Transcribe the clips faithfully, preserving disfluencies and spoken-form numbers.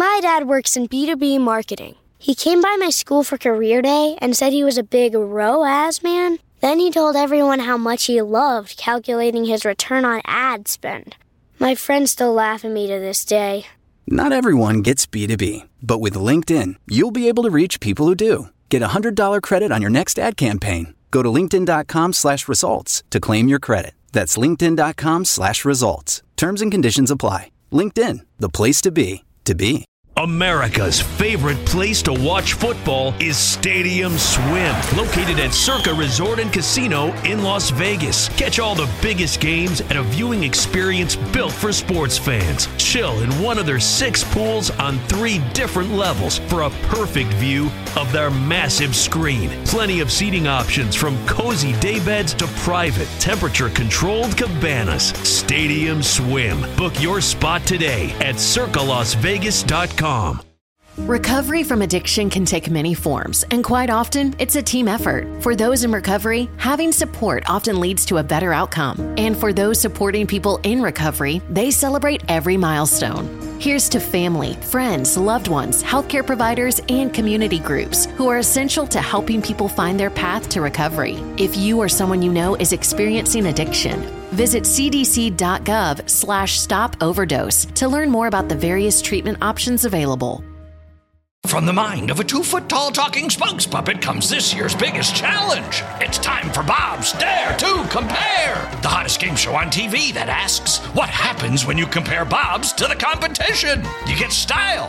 My dad works in B two B marketing. He came by my school for career day and said he was a big R O A S man. Then he told everyone how much he loved calculating his return on ad spend. My friends still laugh at me to this day. Not everyone gets B two B, but with LinkedIn, you'll be able to reach people who do. Get a one hundred dollars credit on your next ad campaign. Go to linkedin.com slash results to claim your credit. That's linkedin.com slash results. Terms and conditions apply. LinkedIn, the place to be, to be. America's favorite place to watch football is Stadium Swim, located at Circa Resort and Casino in Las Vegas. Catch all the biggest games at a viewing experience built for sports fans. Chill in one of their six pools on three different levels for a perfect view of their massive screen. Plenty of seating options from cozy daybeds to private, temperature-controlled cabanas. Stadium Swim. Book your spot today at circa las vegas dot com. Recovery from addiction can take many forms, and quite often, it's a team effort. For those in recovery, having support often leads to a better outcome. And for those supporting people in recovery, they celebrate every milestone. Here's to family, friends, loved ones, healthcare providers, and community groups who are essential to helping people find their path to recovery. If you or someone you know is experiencing addiction, visit cdc.gov slash stop overdose to learn more about the various treatment options available. From the mind of a two-foot-tall talking spokes puppet comes this year's biggest challenge. It's time for Bob's Dare to Compare, the hottest game show on T V that asks, what happens when you compare Bob's to the competition? You get style.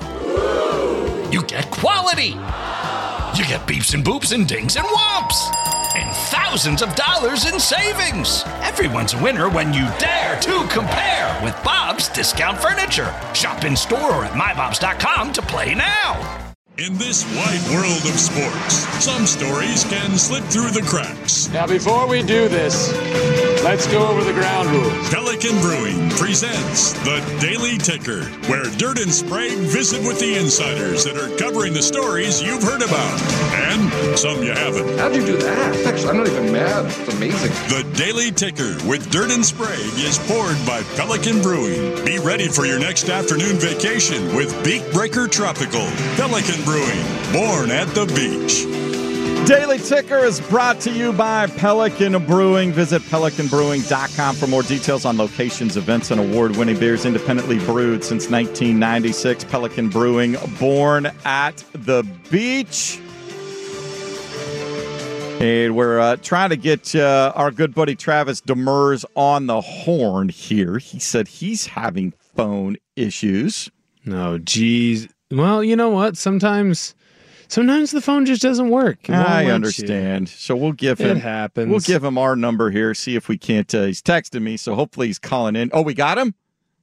You get quality. You get beeps and boops and dings and whomps. And thousands of dollars in savings. Everyone's a winner when you dare to compare with Bob's Discount Furniture. Shop in store or at my bobs dot com to play now. In this wide world of sports, some stories can slip through the cracks. Now, before we do this, let's go over the ground rules. Pelican Brewing presents The Daily Ticker, where Dirt and Sprague visit with the insiders that are covering the stories you've heard about, and some you haven't. How'd you do that? Actually, I'm not even mad. It's amazing. The Daily Ticker with Dirt and Sprague is poured by Pelican Brewing. Be ready for your next afternoon vacation with Beak Breaker Tropical. Pelican Brewing, born at the beach. Daily Ticker is brought to you by Pelican Brewing. Visit pelican brewing dot com for more details on locations, events, and award-winning beers independently brewed since nineteen ninety-six. Pelican Brewing, born at the beach. And we're uh, trying to get uh, our good buddy Travis Demers on the horn here. He said he's having phone issues. No, geez. Well, you know what? Sometimes, sometimes the phone just doesn't work. I understand. You. So we'll give him. It happens. We'll give him our number here. See if we can't. Uh, he's texting me, so hopefully he's calling in. Oh, we got him.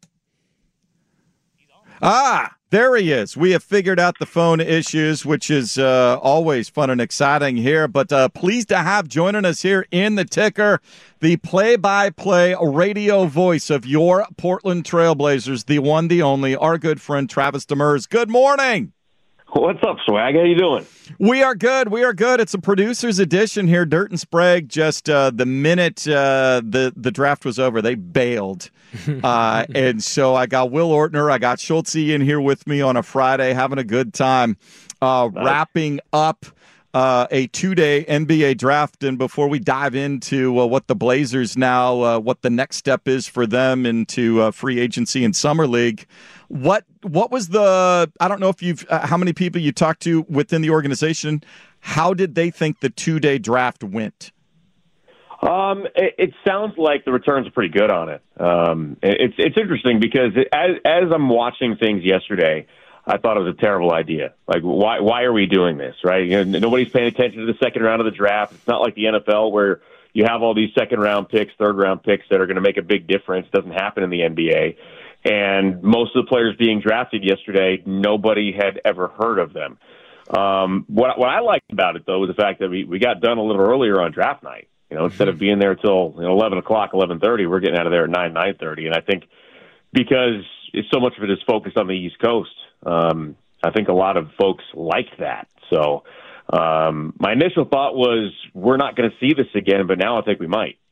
Ah, there he is. We have figured out the phone issues, which is uh, always fun and exciting here. But uh, pleased to have joining us here in the Ticker, the play-by-play radio voice of your Portland Trailblazers, the one, the only, our good friend Travis Demers. Good morning. What's up, Swag? How you doing? We are good. We are good. It's a producer's edition here. Dirt and Sprague, just uh, the minute uh, the, the draft was over, they bailed. Uh, and so I got Will Ortner, I got Schultze in here with me on a Friday, having a good time, uh, nice. wrapping up uh, a two-day N B A draft. And before we dive into uh, what the Blazers now, uh, what the next step is for them into uh, free agency and summer league, what what was the, I don't know if you've, uh, how many people you talked to within the organization, how did they think the two-day draft went? Um, it, it sounds like the returns are pretty good on it. Um, it it's it's interesting because it, as as I'm watching things yesterday, I thought it was a terrible idea. Like, why why are we doing this, right? You know, nobody's paying attention to the second round of the draft. It's not like the N F L where you have all these second-round picks, third-round picks that are going to make a big difference. It doesn't happen in the N B A. And most of the players being drafted yesterday, nobody had ever heard of them. Um, what what I liked about it, though, was the fact that we, we got done a little earlier on draft night. You know, instead of being there till you know, eleven o'clock, eleven thirty, we're getting out of there at nine, nine thirty. And I think because it's so much of it is focused on the East Coast, um, I think a lot of folks liked that. So um, my initial thought was we're not going to see this again, but now I think we might.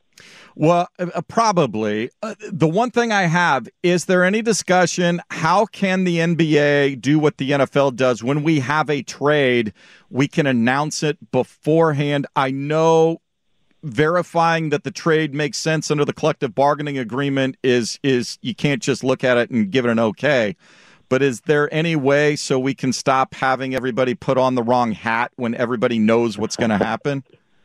Well, uh, probably. Uh, the one thing I have, is there any discussion, how can the N B A do what the N F L does? When we have a trade, we can announce it beforehand. I know verifying that the trade makes sense under the collective bargaining agreement is is you can't just look at it and give it an okay. But is there any way so we can stop having everybody put on the wrong hat when everybody knows what's going to happen?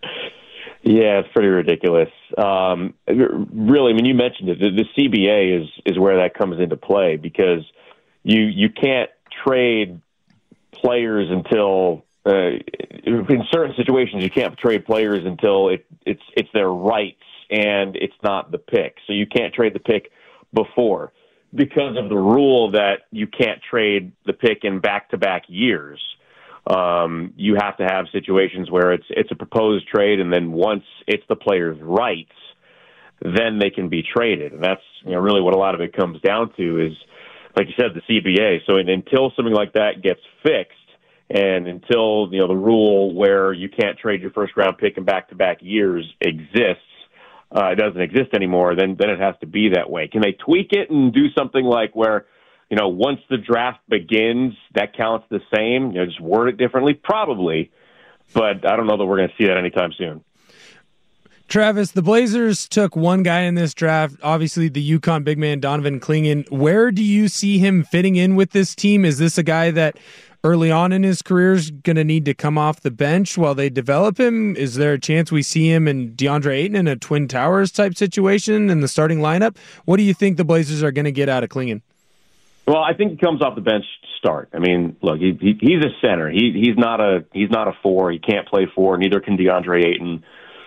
Yeah, it's pretty ridiculous. Um, really, I mean, you mentioned it. The, the C B A is is where that comes into play because you you can't trade players until uh, in certain situations you can't trade players until it, it's it's their rights and it's not the pick. So you can't trade the pick before because of the rule that you can't trade the pick in back-to-back years. Um, you have to have situations where it's it's a proposed trade, and then once it's the player's rights, then they can be traded. And that's you know really what a lot of it comes down to is, like you said, the C B A. So until something like that gets fixed, and until you know the rule where you can't trade your first round pick in back to back years exists, uh, it doesn't exist anymore. Then then it has to be that way. Can they tweak it and do something like where, you know, once the draft begins, that counts the same? You know, just word it differently? Probably. But I don't know that we're going to see that anytime soon. Travis, the Blazers took one guy in this draft, obviously the UConn big man, Donovan Clingan. Where do you see him fitting in with this team? Is this a guy that early on in his career is going to need to come off the bench while they develop him? Is there a chance we see him and DeAndre Ayton in a Twin Towers type situation in the starting lineup? What do you think the Blazers are going to get out of Clingan? Well, I think he comes off the bench to start. I mean, look, he, he he's a center. He he's not a he's not a four. He can't play four. Neither can DeAndre Ayton.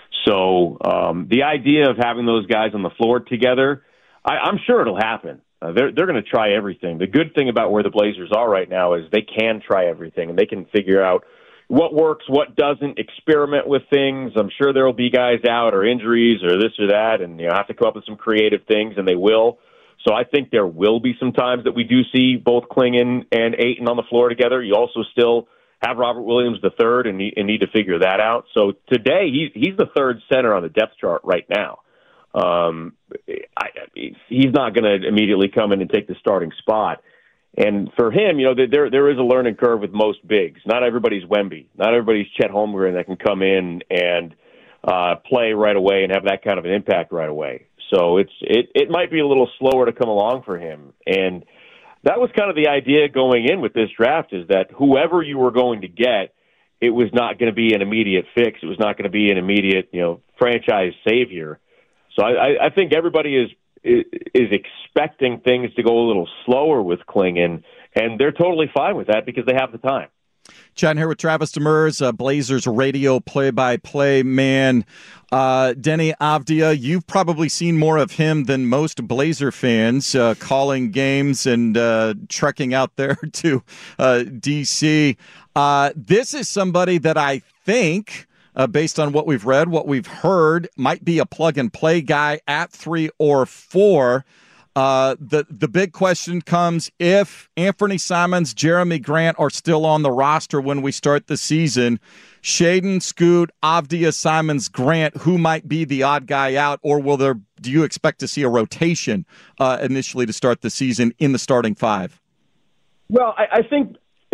So um, the idea of having those guys on the floor together, I, I'm sure it'll happen. Uh, they're they're going to try everything. The good thing about where the Blazers are right now is they can try everything, and they can figure out what works, what doesn't, experiment with things. I'm sure there will be guys out or injuries or this or that, and you know have to come up with some creative things, and they will. So I think there will be some times that we do see both Clingan and Ayton on the floor together. You also still have Robert Williams the third and need, and need to figure that out. So today he's he's the third center on the depth chart right now. Um, I, he's not going to immediately come in and take the starting spot. And for him, you know, there there is a learning curve with most bigs. Not everybody's Wemby. Not everybody's Chet Holmgren that can come in and uh, play right away and have that kind of an impact right away. So it's it, it might be a little slower to come along for him. And that was kind of the idea going in with this draft, is that whoever you were going to get, it was not going to be an immediate fix. It was not going to be an immediate, you know, franchise savior. So I, I think everybody is is expecting things to go a little slower with Clingan, and they're totally fine with that because they have the time. Chatting here with Travis Demers, uh, Blazers radio play-by-play man. Uh, Deni Avdija, you've probably seen more of him than most Blazer fans, uh, calling games and uh, trekking out there to uh, D C. Uh, this is somebody that I think, uh, based on what we've read, what we've heard, might be a plug-and-play guy at three or four. Uh, the the big question comes if Anthony Simons, Jeremy Grant are still on the roster when we start the season. Shaedon, Scoot, Avdija, Simons, Grant, who might be the odd guy out, or will there? Do you expect to see a rotation uh, initially to start the season in the starting five? Well, I, I think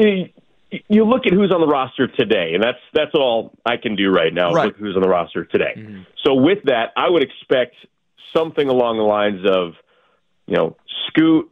you look at who's on the roster today, and that's that's all I can do right now. Right. Look who's on the roster today. Mm-hmm. So with that, I would expect something along the lines of, you know, Scoot,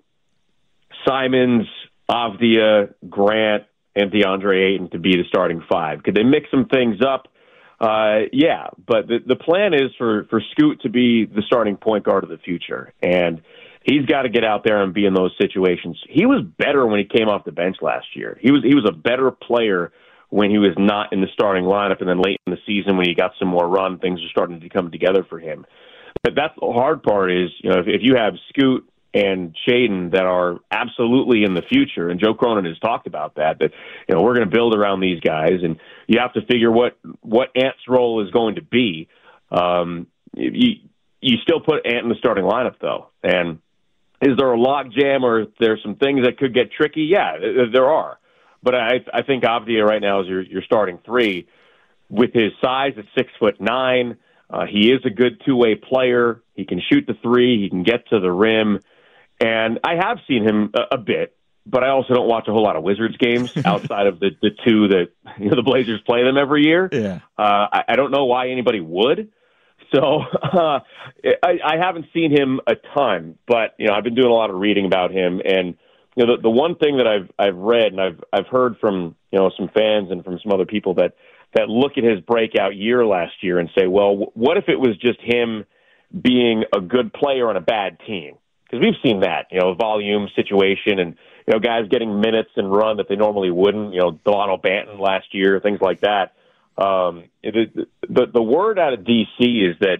Simons, Avdija, Grant, and DeAndre Ayton to be the starting five. Could they mix some things up? Uh, yeah, but the, the plan is for, for Scoot to be the starting point guard of the future, and he's got to get out there and be in those situations. He was better when he came off the bench last year. He was he was a better player when he was not in the starting lineup, and then late in the season when he got some more run, things are starting to come together for him. But that's the hard part is, you know, if, if you have Scoot and Shaedon that are absolutely in the future, and Joe Cronin has talked about that, that, you know, we're going to build around these guys, and you have to figure what, what Ant's role is going to be. Um, you, you still put Ant in the starting lineup, though. And is there a log jam or there's some things that could get tricky? Yeah, there are. But I, I think Avdija right now is your, your starting three with his size at six foot nine. Uh, he is a good two-way player. He can shoot the three. He can get to the rim. And I have seen him a, a bit, but I also don't watch a whole lot of Wizards games outside of the, the two that you know, the Blazers play them every year. Yeah. Uh, I, I don't know why anybody would. So uh, I, I haven't seen him a ton, but you know I've been doing a lot of reading about him, and you know the, the one thing that I've I've read and I've I've heard from you know some fans and from some other people that that look at his breakout year last year and say, well, what if it was just him being a good player on a bad team? Because we've seen that, you know, volume situation and, you know, guys getting minutes and run that they normally wouldn't, you know, Delano Banton last year, things like that. Um, it, the, the word out of D C is that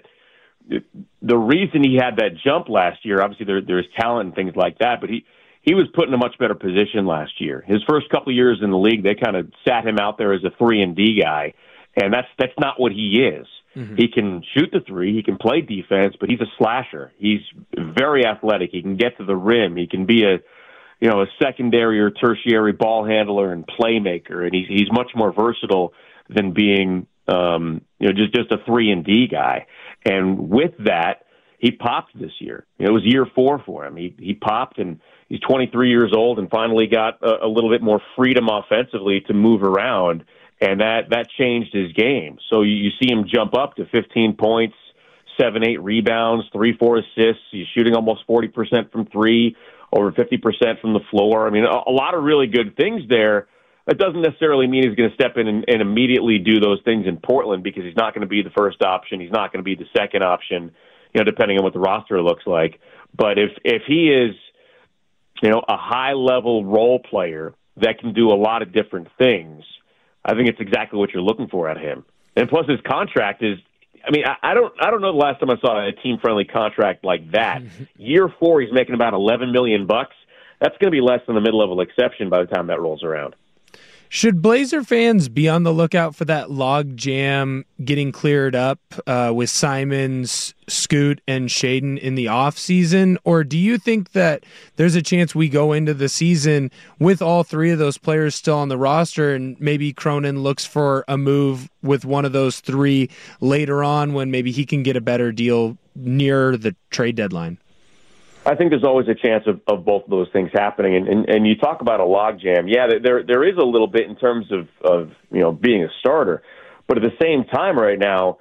the reason he had that jump last year, obviously there, there's talent and things like that, but he, he was put in a much better position last year. His first couple of years in the league, they kind of sat him out there as a three and D guy, and that's that's not what he is. Mm-hmm. He can shoot the three, he can play defense, but he's a slasher. He's very athletic. He can get to the rim. He can be a you know a secondary or tertiary ball handler and playmaker, and he's he's much more versatile than being um, you know just just a three and D guy. And with that, he popped this year. You know, it was year four for him. He he popped, and he's twenty-three years old and finally got a, a little bit more freedom offensively to move around, and that, that changed his game. So you, you see him jump up to fifteen points, seven, eight rebounds, three, four assists. He's shooting almost forty percent from three, over fifty percent from the floor. I mean, a, a lot of really good things there. That doesn't necessarily mean he's going to step in and, and immediately do those things in Portland because he's not going to be the first option. He's not going to be the second option, you know, depending on what the roster looks like. But if if he is, you know, a high-level role player that can do a lot of different things, I think it's exactly what you're looking for out of him. And plus, his contract is, I mean, I, I don't I don't know the last time I saw a team-friendly contract like that. Year four, he's making about eleven million bucks. That's going to be less than the mid-level exception by the time that rolls around. Should Blazer fans be on the lookout for that log jam getting cleared up uh, with Simons, Scoot, and Shaedon in the offseason? Or do you think that there's a chance we go into the season with all three of those players still on the roster and maybe Cronin looks for a move with one of those three later on when maybe he can get a better deal near the trade deadline? I think there's always a chance of, of both of those things happening. And, and, and you talk about a logjam. Yeah, there there is a little bit in terms of, of, you know, being a starter. But at the same time right now,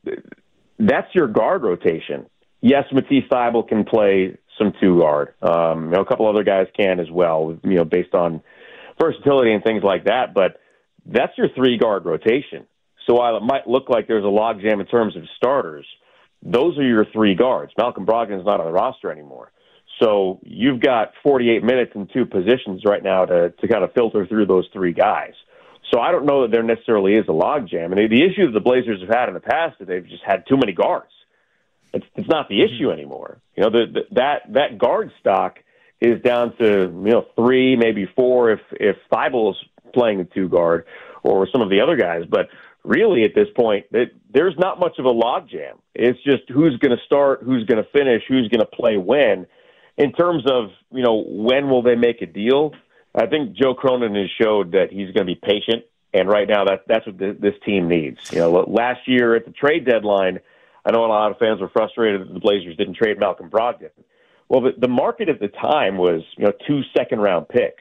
that's your guard rotation. Yes, Matisse Thybulle can play some two-guard. Um, you know, a couple other guys can as well, you know, based on versatility and things like that. But that's your three-guard rotation. So while it might look like there's a logjam in terms of starters, those are your three guards. Malcolm Brogdon's not on the roster anymore. So you've got forty-eight minutes in two positions right now to, to kind of filter through those three guys. So I don't know that there necessarily is a logjam. And the issue that the Blazers have had in the past is they've just had too many guards. It's, it's not the issue anymore. You know, the, the, that that guard stock is down to, you know, three, maybe four if, if Thybulle's playing a two-guard or some of the other guys. But really, at this point, it, there's not much of a logjam. It's just who's going to start, who's going to finish, who's going to play when. In terms of, you know, when will they make a deal, I think Joe Cronin has showed that he's going to be patient, and right now that, that's what th- this team needs. You know, last year at the trade deadline, I know a lot of fans were frustrated that the Blazers didn't trade Malcolm Brogdon. Well, the, the market at the time was, you know, two second-round picks.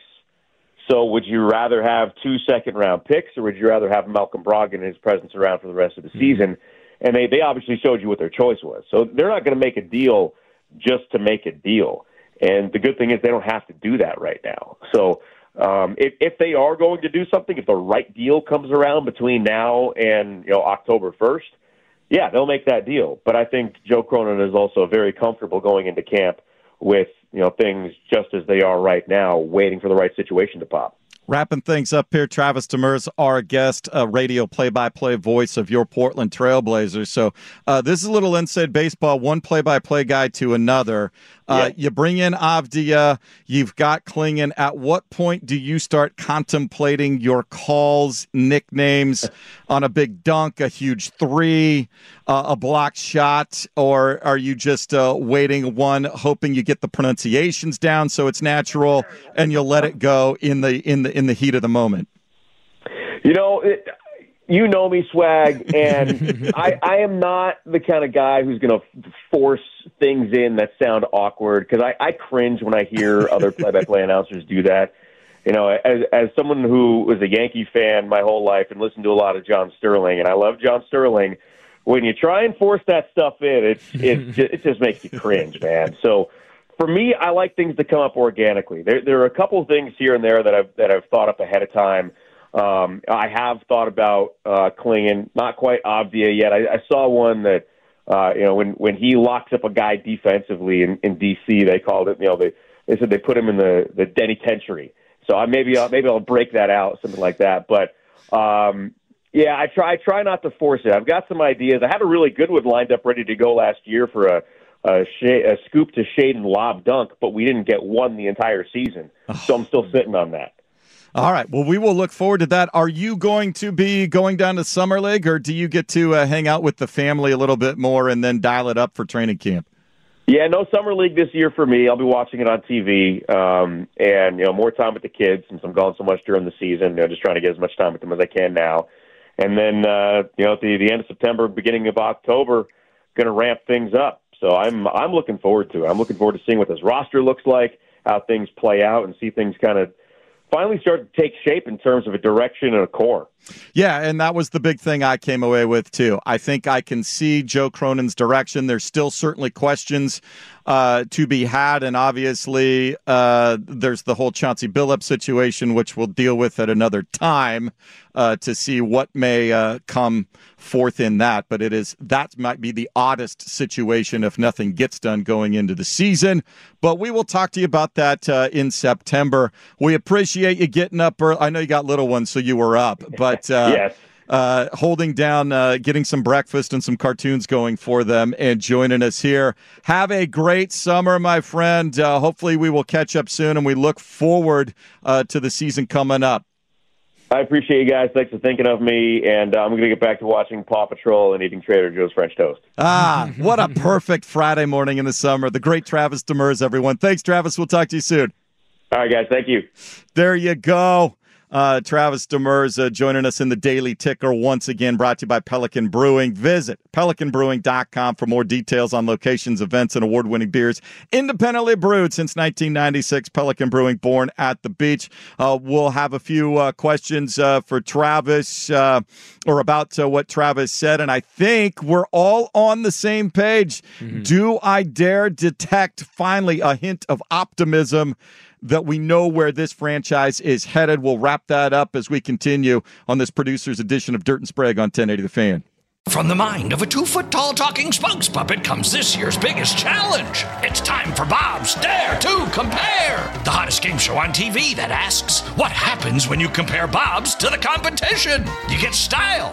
So would you rather have two second-round picks, or would you rather have Malcolm Brogdon and his presence around for the rest of the season? And they, they obviously showed you what their choice was. So they're not going to make a deal just to make a deal. And the good thing is they don't have to do that right now. So um, if, if they are going to do something, if the right deal comes around between now and, you know, October first, yeah, they'll make that deal. But I think Joe Cronin is also very comfortable going into camp with, you know, things just as they are right now, waiting for the right situation to pop. Wrapping things up here, Travis Demers, our guest, uh, radio play-by-play voice of your Portland Trailblazers. So uh, this is a little inside baseball, one play-by-play guy to another. Uh, yeah. You bring in Avdia, you've got Clingan. At what point do you start contemplating your calls, nicknames on a big dunk, a huge three, uh, a blocked shot, or are you just uh, waiting one, hoping you get the pronunciations down so it's natural, and you'll let it go in the in the in the heat of the moment? You know, it, you know me, Swag, and I, I am not the kind of guy who's going to force things in that sound awkward, because I, I cringe when I hear other play-by-play announcers do that. You know, as as someone who was a Yankee fan my whole life and listened to a lot of John Sterling, and I love John Sterling, when you try and force that stuff in, it's, it's just, it just makes you cringe, man. So for me, I like things to come up organically. There there are a couple of things here and there that I've that I've thought up ahead of time. Um, I have thought about uh, Klingon, not quite Avdia yet. I, I saw one that uh, you know when when he locks up a guy defensively in, in D C, they called it. You know, they they said they put him in the the penitentiary. So I maybe I'll, maybe I'll break that out, something like that. But um, yeah, I try I try not to force it. I've got some ideas. I had a really good one lined up, ready to go last year for a a, sh- a scoop to shade and lob dunk, but we didn't get one the entire season. So I'm still sitting on that. All right. Well, we will look forward to that. Are you going to be going down to Summer League, or do you get to uh, hang out with the family a little bit more and then dial it up for training camp? Yeah, no Summer League this year for me. I'll be watching it on T V, um, and you know, more time with the kids since I'm gone so much during the season. You know, just trying to get as much time with them as I can now. And then, uh, you know, at the, the end of September, beginning of October, going to ramp things up. So I'm I'm looking forward to it. I'm looking forward to seeing what this roster looks like, how things play out, and see things kind of finally start to take shape in terms of a direction and a core. Yeah, and that was the big thing I came away with, too. I think I can see Joe Cronin's direction. There's still certainly questions uh, to be had, and obviously uh, there's the whole Chauncey Billups situation, which we'll deal with at another time uh, to see what may uh, come forth in that. But it is that might be the oddest situation if nothing gets done going into the season. But we will talk to you about that uh, in September. We appreciate you getting up early. I know you got little ones, so you were up, but uh, yes. uh, holding down, uh, getting some breakfast and some cartoons going for them and joining us here. Have a great summer, my friend. Uh, hopefully we will catch up soon, and we look forward uh, to the season coming up. I appreciate you guys. Thanks for thinking of me, and uh, I'm going to get back to watching Paw Patrol and eating Trader Joe's French toast. Ah, what a perfect Friday morning in the summer. The great Travis Demers, everyone. Thanks, Travis. We'll talk to you soon. All right, guys. Thank you. There you go. Uh, Travis Demers uh, joining us in the Daily Ticker once again, brought to you by Pelican Brewing. Visit pelican brewing dot com for more details on locations, events, and award-winning beers. Independently brewed since nineteen ninety-six, Pelican Brewing, born at the beach. Uh, we'll have a few uh, questions uh, for Travis uh, or about uh, what Travis said, and I think we're all on the same page. Mm-hmm. Do I dare detect finally a hint of optimism that we know where this franchise is headed? We'll wrap that up as we continue on this producer's edition of Dirt and Sprague on ten eighty The Fan. From the mind of a two-foot-tall talking spokes puppet comes this year's biggest challenge. It's time for Bob's Dare to Compare, the hottest game show on T V that asks, what happens when you compare Bob's to the competition? You get style.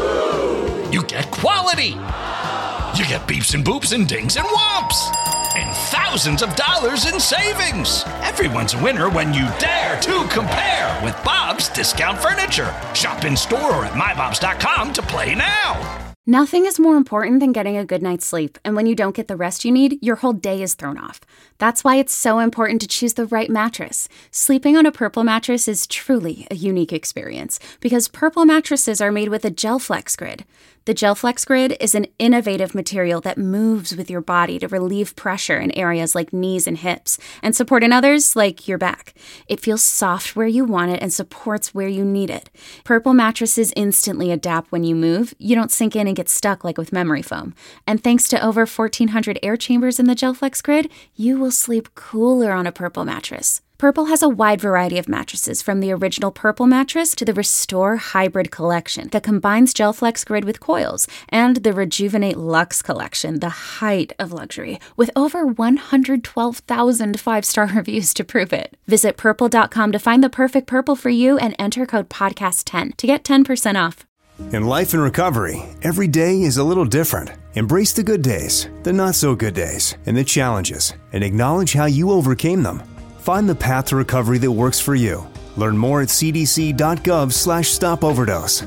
You get quality. You get beeps and boops and dings and whomps. And thousands of dollars in savings. Everyone's a winner when you dare to compare with Bob's Discount Furniture. Shop in store or at my bobs dot com to play now. Nothing is more important than getting a good night's sleep, and when you don't get the rest you need, your whole day is thrown off. That's why it's so important to choose the right mattress. Sleeping on a Purple mattress is truly a unique experience, because Purple mattresses are made with a GelFlex Grid. The GelFlex Grid is an innovative material that moves with your body to relieve pressure in areas like knees and hips, and support in others like your back. It feels soft where you want it and supports where you need it. Purple mattresses instantly adapt when you move. You don't sink in and get stuck like with memory foam. And thanks to over fourteen hundred air chambers in the GelFlex Grid, you will sleep cooler on a Purple mattress. Purple has a wide variety of mattresses, from the original Purple mattress to the Restore Hybrid collection that combines GelFlex Grid with coils, and the Rejuvenate Luxe collection, the height of luxury, with over one hundred twelve thousand five-star reviews to prove it. Visit purple dot com to find the perfect Purple for you and enter code podcast ten to get ten percent off. In life and recovery, every day is a little different. Embrace the good days, the not so good days, and the challenges, and acknowledge how you overcame them. Find the path to recovery that works for you. Learn more at c d c dot gov slash stop overdose.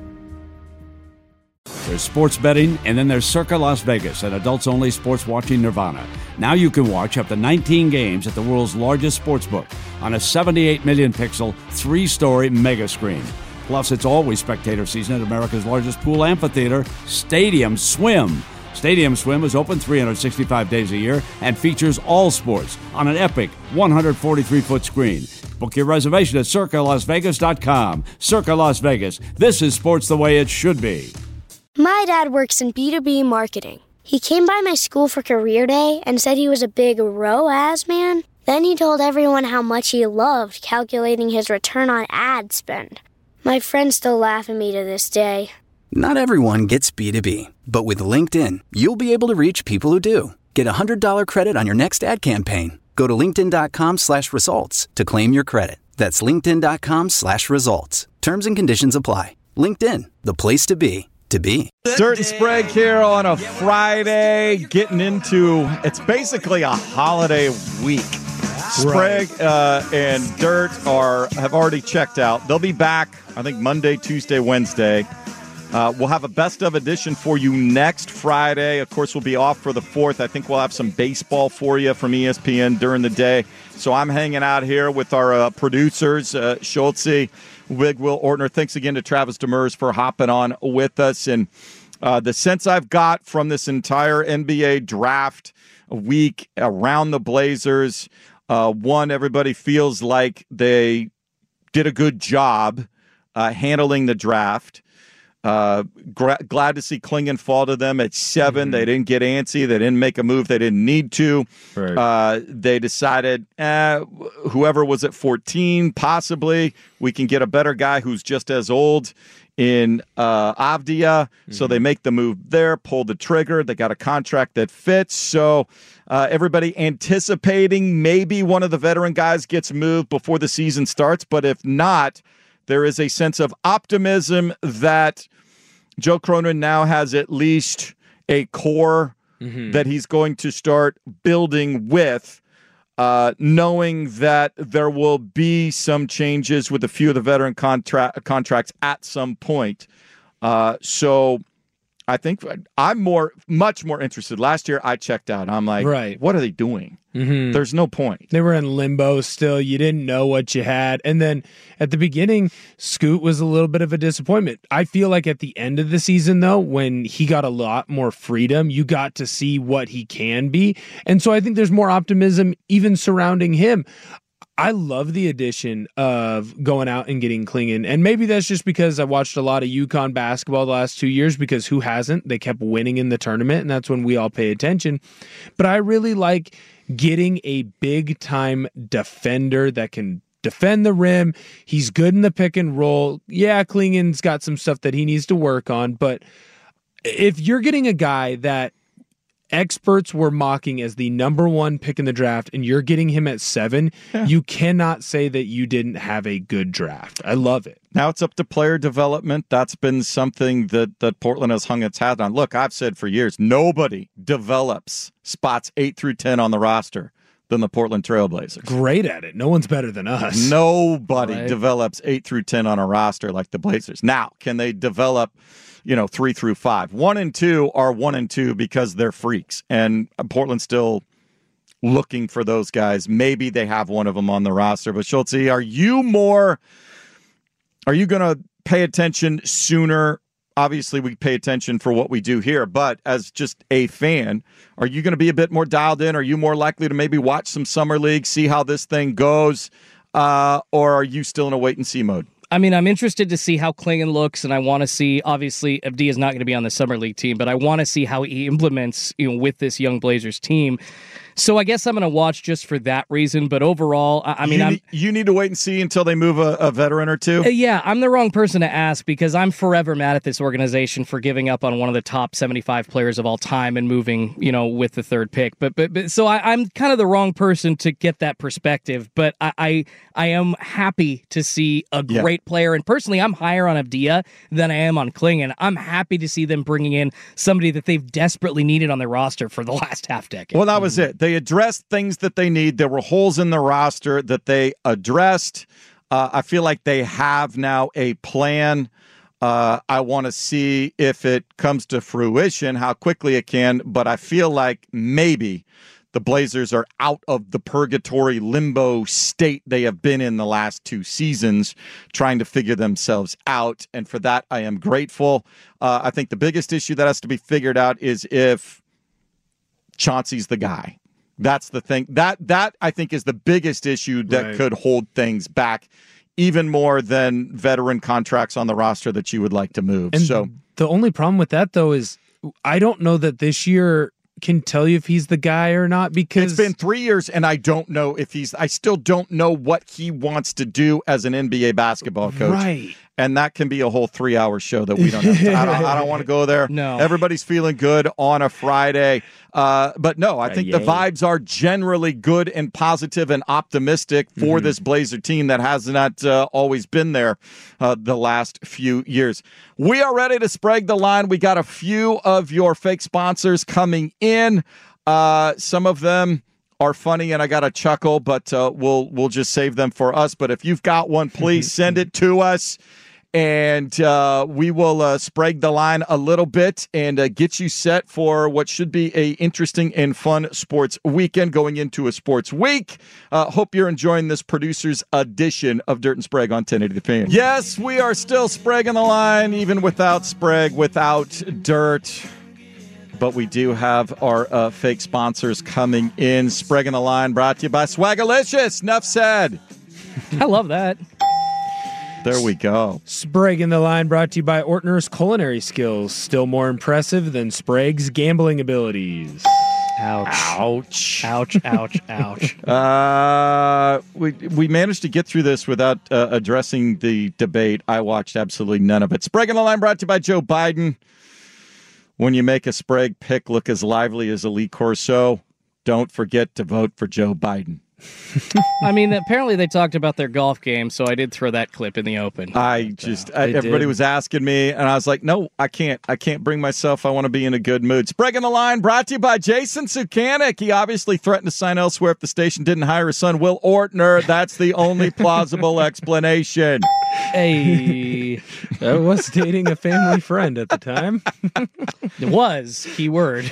There's sports betting, and then there's Circa Las Vegas, an adults-only sports watching nirvana. Now you can watch up to nineteen games at the world's largest sportsbook on a seventy-eight million pixel, three-story mega screen. Plus, it's always spectator season at America's largest pool amphitheater, Stadium Swim. Stadium Swim is open three hundred sixty-five days a year and features all sports on an epic one hundred forty-three foot screen. Book your reservation at circa las vegas dot com. Circa Las Vegas. This is sports the way it should be. My dad works in B two B marketing. He came by my school for career day and said he was a big R O A S man. Then he told everyone how much he loved calculating his return on ad spend. My friends still laugh at me to this day. Not everyone gets B two B, but with LinkedIn, you'll be able to reach people who do. Get a one hundred dollars credit on your next ad campaign. Go to linkedin.com slash results to claim your credit. That's linkedin.com slash results. Terms and conditions apply. LinkedIn, the place to be, to be. Dirt and Sprague here on a Friday, getting into, it's basically a holiday week. Sprague uh, and Dirt are have already checked out. They'll be back, I think, Monday, Tuesday, Wednesday. Uh, we'll have a best of edition for you next Friday. Of course, we'll be off for the fourth. I think we'll have some baseball for you from E S P N during the day. So I'm hanging out here with our uh, producers, uh, Schultze, Wig, Will Ortner. Thanks again to Travis Demers for hopping on with us. And uh, the sense I've got from this entire N B A draft week around the Blazers, uh, one, everybody feels like they did a good job uh, handling the draft. Uh, gra- glad to see Klingon fall to them at seven. Mm-hmm. They didn't get antsy. They didn't make a move they didn't need to. Right. Uh, they decided, eh, whoever was at fourteen, possibly we can get a better guy who's just as old in uh, Avdia. Mm-hmm. So they make the move there, pull the trigger. They got a contract that fits. So uh, everybody anticipating maybe one of the veteran guys gets moved before the season starts. But if not, there is a sense of optimism that Joe Cronin now has at least a core mm-hmm. that he's going to start building with, uh, knowing that there will be some changes with a few of the veteran contra- contracts at some point. Uh, so I think I'm more, much more interested. Last year I checked out. I'm like, right. What are they doing? Mm-hmm. There's no point. They were in limbo still. You didn't know what you had. And then at the beginning, Scoot was a little bit of a disappointment. I feel like at the end of the season, though, when he got a lot more freedom, you got to see what he can be. And so I think there's more optimism even surrounding him. I love the addition of going out and getting Klingon. And maybe that's just because I watched a lot of UConn basketball the last two years, because who hasn't? They kept winning in the tournament, and that's when we all pay attention. But I really like getting a big-time defender that can defend the rim. He's good in the pick and roll. Yeah, Klingon's got some stuff that he needs to work on, but if you're getting a guy that experts were mocking as the number one pick in the draft and you're getting him at seven, yeah. you cannot say that you didn't have a good draft. I love it. Now it's up to player development. That's been something that, that Portland has hung its hat on. Look, I've said for years, nobody develops spots eight through ten on the roster than the Portland Trailblazers. Great at it. No one's better than us. Nobody right. develops eight through ten on a roster like the Blazers. Now, can they develop, you know, three through five? One and two are one and two because they're freaks, and Portland's still looking for those guys. Maybe they have one of them on the roster. But Schultze, are you more? Are you going to pay attention sooner? Obviously, we pay attention for what we do here, but as just a fan, are you going to be a bit more dialed in? Are you more likely to maybe watch some summer league, see how this thing goes, uh, or are you still in a wait and see mode? I mean, I'm interested to see how Klingon looks, and I want to see, obviously, Avdia is not going to be on the summer league team, but I want to see how he implements, you know, with this young Blazers team. So I guess I'm going to watch just for that reason. But overall, I, I mean, you I'm, need, you need to wait and see until they move a, a veteran or two. Uh, yeah, I'm the wrong person to ask, because I'm forever mad at this organization for giving up on one of the top seventy-five players of all time and moving, you know, with the third pick. But but, but so I, I'm kind of the wrong person to get that perspective. But I I, I am happy to see a great yeah. player. And personally, I'm higher on Avdia than I am on Klingon. I'm happy to see them bringing in somebody that they've desperately needed on their roster for the last half decade. Well, that was it. They addressed things that they need. There were holes in the roster that they addressed. Uh, I feel like they have now a plan. Uh, I want to see if it comes to fruition, how quickly it can, but I feel like maybe the Blazers are out of the purgatory limbo state they have been in the last two seasons, trying to figure themselves out. And for that, I am grateful. Uh, I think the biggest issue that has to be figured out is if Chauncey's the guy. That's the thing. That, that I think, is the biggest issue that Right. could hold things back even more than veteran contracts on the roster that you would like to move. And so the only problem with that, though, is I don't know that this year can tell you if he's the guy or not, because it's been three years and I don't know if he's, I still don't know what he wants to do as an N B A basketball coach. Right. And that can be a whole three hour show that we don't have to, I don't, I don't want to go there. No. Everybody's feeling good on a Friday. Uh, but no, I think the vibes are generally good and positive and optimistic for Mm-hmm. this Blazer team that has not uh, always been there uh, the last few years. We are ready to Sprague the line. We got a few of your fake sponsors coming in. Uh, some of them are funny and I got a chuckle, but uh, we'll we'll just save them for us. But if you've got one, please send it to us. And uh, we will uh, Sprague the line a little bit and uh, get you set for what should be a interesting and fun sports weekend going into a sports week. Uh, hope you're enjoying this producer's edition of Dirt and Sprague on ten eighty The Fan. Yes, we are still Spraguing the line, even without Sprague, without Dirt. But we do have our uh, fake sponsors coming in. Spraguing the line brought to you by Swagalicious. Enough said. I love that. There we go. Sprague in the line brought to you by Ortner's culinary skills. Still more impressive than Sprague's gambling abilities. Ouch. Ouch. Ouch, ouch, ouch. Uh, we we managed to get through this without uh, addressing the debate. I watched absolutely none of it. Sprague in the line brought to you by Joe Biden. When you make a Sprague pick look as lively as a Lee Corso, don't forget to vote for Joe Biden. I mean, apparently they talked about their golf game, so I did throw that clip in the open. I just, I, They everybody did. was asking me, and I was like, no, I can't. I can't bring myself. I want to be in a good mood. Sprague in the line brought to you by Jason Sukanik. He obviously threatened to sign elsewhere if the station didn't hire his son, Will Ortner. That's the only plausible explanation. Hey. I was dating a family friend at the time. It was, keyword.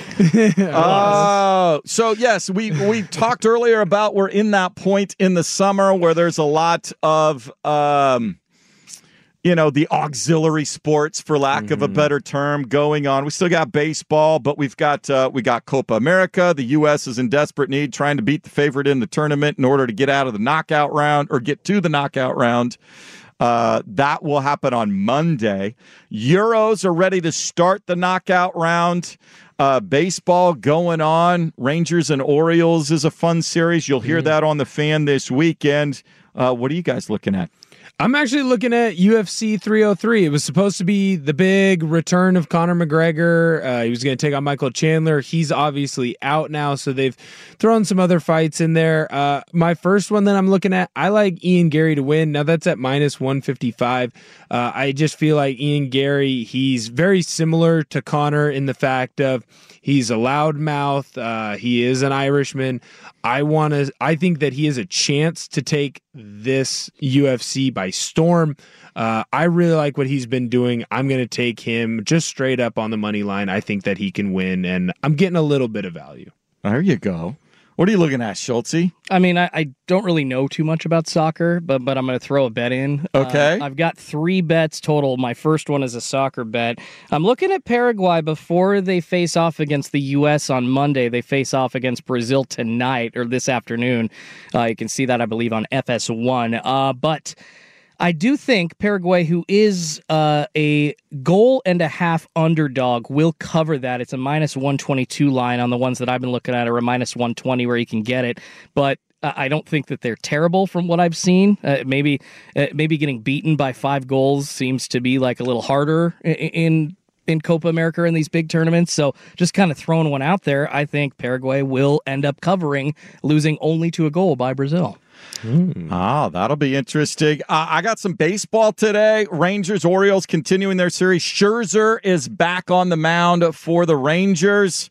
Oh, so yes, we we talked earlier about we're in that point in the summer where there's a lot of, um, you know, the auxiliary sports, for lack mm-hmm. of a better term, going on. We still got baseball, but we've got uh, we got Copa America. The U S is in desperate need, trying to beat the favorite in the tournament in order to get out of the knockout round or get to the knockout round. Uh, that will happen on Monday. Euros are ready to start the knockout round. Uh, baseball going on. Rangers and Orioles is a fun series. You'll hear mm. that on the Fan this weekend. Uh, what are you guys looking at? I'm actually looking at U F C three oh three. It was supposed to be the big return of Conor McGregor. Uh, he was going to take on Michael Chandler. He's obviously out now, so they've thrown some other fights in there. Uh, my first one that I'm looking at, I like Ian Gary to win. Now that's at minus one fifty-five. Uh, I just feel like Ian Gary, he's very similar to Conor in the fact of he's a loudmouth. Uh, he is an Irishman. I want to. I think that he has a chance to take this U F C by storm. Uh, I really like what he's been doing. I'm going to take him just straight up on the money line. I think that he can win, and I'm getting a little bit of value. There you go. What are you looking at, Schultze? I mean, I, I don't really know too much about soccer, but but I'm going to throw a bet in. Okay. Uh, I've got three bets total. My first one is a soccer bet. I'm looking at Paraguay before they face off against the U S on Monday. They face off against Brazil tonight or this afternoon. Uh, you can see that, I believe, on F S one. Uh, but I do think Paraguay, who is uh, a goal and a half underdog, will cover that. It's a minus one twenty-two line on the ones that I've been looking at, or a minus one twenty where you can get it. But uh, I don't think that they're terrible from what I've seen. Uh, maybe uh, maybe getting beaten by five goals seems to be like a little harder in, in in Copa America in these big tournaments. So just kind of throwing one out there, I think Paraguay will end up covering, losing only to a goal by Brazil. Mm. Ah, that'll be interesting. Uh, I got some baseball today. Rangers, Orioles continuing their series. Scherzer is back on the mound for the Rangers,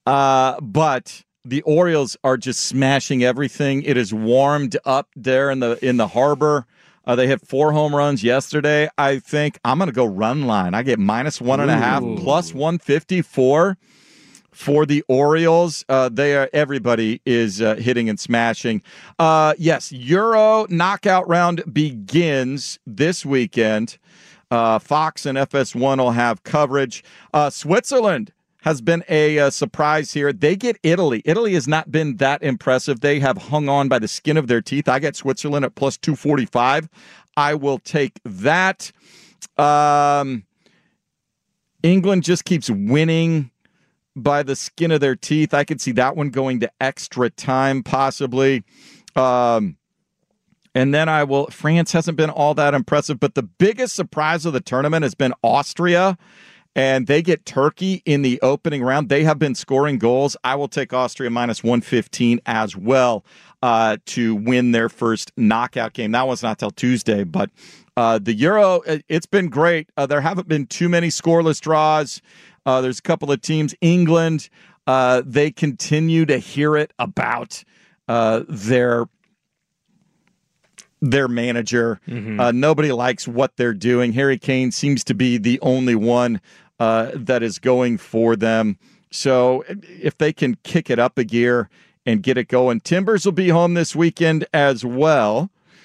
uh, but the Orioles are just smashing everything. It is warmed up there in the in the harbor. Uh, they hit four home runs yesterday. I think I'm going to go run line. I get minus one and a half, plus one fifty-four. for the Orioles. Uh, they are everybody is uh, hitting and smashing. Uh, yes, Euro knockout round begins this weekend. Uh, Fox and F S one will have coverage. Uh, Switzerland has been a, a surprise here. They get Italy. Italy has not been that impressive. They have hung on by the skin of their teeth. I get Switzerland at plus two forty-five. I will take that. Um, England just keeps winning by the skin of their teeth. I could see that one going to extra time, possibly. Um, and then I will, France hasn't been all that impressive, but the biggest surprise of the tournament has been Austria, and they get Turkey in the opening round. They have been scoring goals. I will take Austria minus one fifteen as well uh, to win their first knockout game. That was not till Tuesday, but uh, the Euro, it's been great. Uh, there haven't been too many scoreless draws. Uh, there's a couple of teams. England, uh, they continue to hear it about uh, their their manager. Mm-hmm. Uh, nobody likes what they're doing. Harry Kane seems to be the only one uh, that is going for them. So if they can kick it up a gear and get it going, Timbers will be home this weekend as well.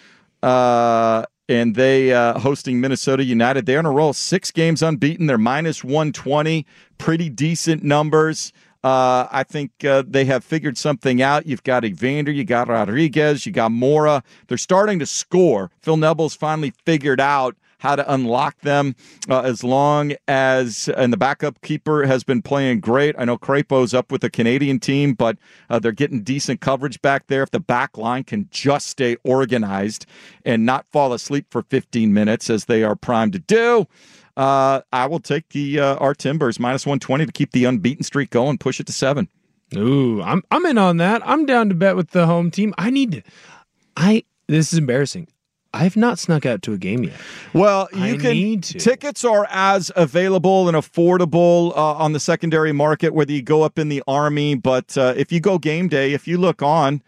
Uh, And they uh, hosting Minnesota United. They're on a roll. Six games unbeaten. They're minus one twenty. Pretty decent numbers. Uh, I think uh, they have figured something out. You've got Evander. You got Rodriguez. You got Mora. They're starting to score. Phil Neville's finally figured out how to unlock them uh, as long as, and the backup keeper has been playing great. I know Crepo's up with the Canadian team, but uh, they're getting decent coverage back there. If the back line can just stay organized and not fall asleep for fifteen minutes as they are primed to do, uh, I will take the uh, our Timbers minus one twenty to keep the unbeaten streak going, push it to seven. Ooh, I'm I'm in on that. I'm down to bet with the home team. I need to, I, this is embarrassing. I've not snuck out to a game yet. Well, you I can. Need to. Tickets are as available and affordable uh, on the secondary market, whether you go up in the Army. But uh, if you go game day, if you look on,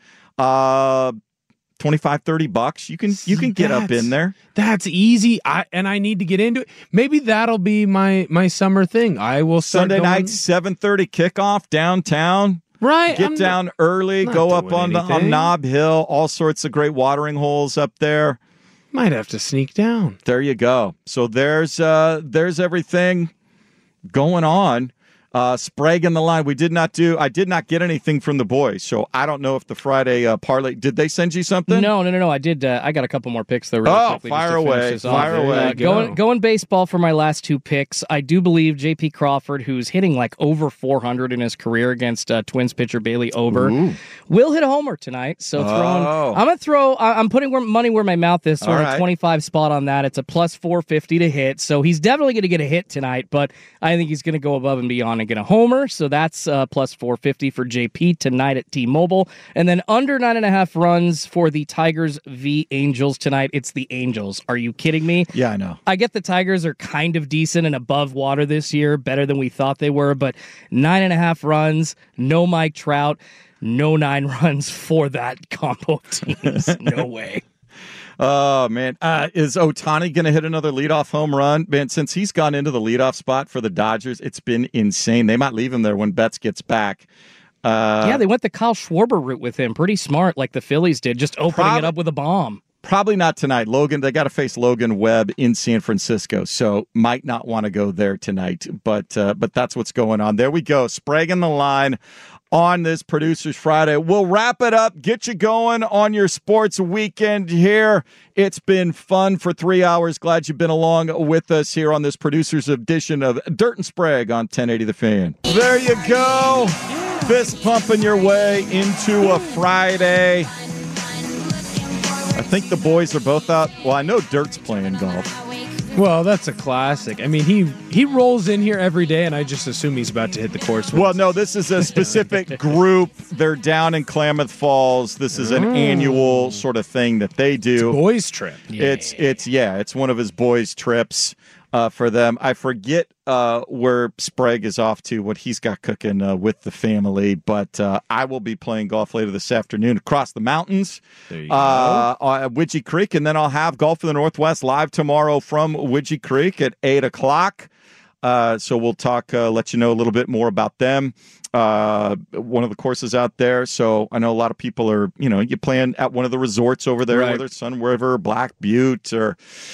uh, twenty-five, thirty bucks, you can you can get that's, up in there. That's easy. I and I need to get into it. Maybe that'll be my my summer thing. I will start Sunday going... night, seven thirty kickoff downtown. Right. Get I'm down not, early, not go up on the anything. on Nob Hill, all sorts of great watering holes up there. Might have to sneak down. There you go. So there's uh, there's everything going on. Uh, Sprague in the line. We did not do. I did not get anything from the boys, so I don't know if the Friday uh, parlay. Did they send you something? No, no, no, no. I did. Uh, I got a couple more picks though. Really oh, quickly, fire just to away! this Fire off. away! Uh, going going baseball for my last two picks. I do believe J P Crawford, who's hitting like over four hundred in his career against uh, Twins pitcher Bailey Ober, Ooh. will hit a homer tonight. So throwing, oh. I'm gonna throw. I'm putting money where my mouth is. Sort All of right. twenty-five spot on that. It's a plus four fifty to hit. So he's definitely going to get a hit tonight. But I think he's going to go above and beyond and get a homer. So that's uh, plus four fifty for J P tonight at T-Mobile. And then under nine and a half runs for the Tigers v. Angels tonight. It's the Angels. Are you kidding me? Yeah, I know. I get the Tigers are kind of decent and above water this year, better than we thought they were, but nine and a half runs, no Mike Trout, no nine runs for that combo teams. No way. Oh, man. Uh, is Ohtani going to hit another leadoff home run? Man, since he's gone into the leadoff spot for the Dodgers, it's been insane. They might leave him there when Betts gets back. Uh, yeah, they went the Kyle Schwarber route with him. Pretty smart, like the Phillies did, just opening Prob- it up with a bomb. Probably not tonight. Logan, they got to face Logan Webb in San Francisco, so might not want to go there tonight. But uh, but that's what's going on. There we go. Sprague in the line on this Producers Friday. We'll wrap it up, get you going on your sports weekend here. It's been fun for three hours. Glad you've been along with us here on this Producers edition of Dirt and Sprague on ten eighty The Fan. There you go. Fist pumping your way into a Friday. I think the boys are both out. Well, I know Dirt's playing golf. Well, that's a classic. I mean, he he rolls in here every day, and I just assume he's about to hit the course. Well, no, this is a specific group. They're down in Klamath Falls. This is an Oh. annual sort of thing that they do. It's a boys' trip. It's it's yeah, it's one of his boys' trips uh, for them. I forget uh, where Sprague is off to, what he's got cooking uh, with the family, but uh, I will be playing golf later this afternoon across the mountains There you uh, at Widgie Creek, and then I'll have Golf in the Northwest live tomorrow from Widgie Creek at eight o'clock. Uh, so we'll talk, uh, let you know a little bit more about them. Uh, one of the courses out there. So I know a lot of people are, you know, you playing at one of the resorts over there, Right. whether it's Sun River, Black Butte, or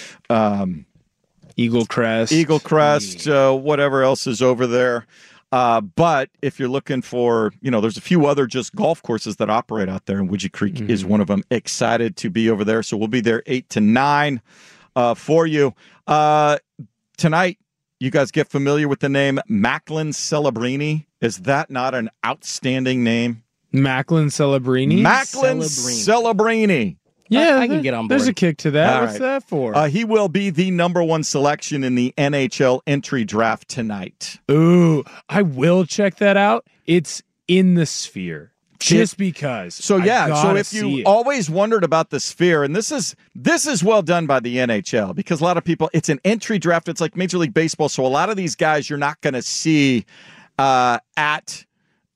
um, Eagle Crest, Eagle Crest, uh, whatever else is over there. Uh, but if you're looking for, you know, there's a few other just golf courses that operate out there, and Woodgie Creek mm-hmm. is one of them. Excited to be over there. So we'll be there eight to nine uh, for you. Uh, tonight, you guys get familiar with the name Macklin Celebrini. Is that not an outstanding name? Macklin Celebrini? Macklin Celebrini. Yeah, I, I can get on board. There's a kick to that. All What's right. that for? Uh, he will be the number one selection in the N H L entry draft tonight. Ooh, I will check that out. It's in the Sphere. Just because. So yeah, I so if you it. always wondered about the Sphere, and this is this is well done by the N H L, because a lot of people, it's an entry draft. It's like Major League Baseball. So a lot of these guys you're not going to see uh, at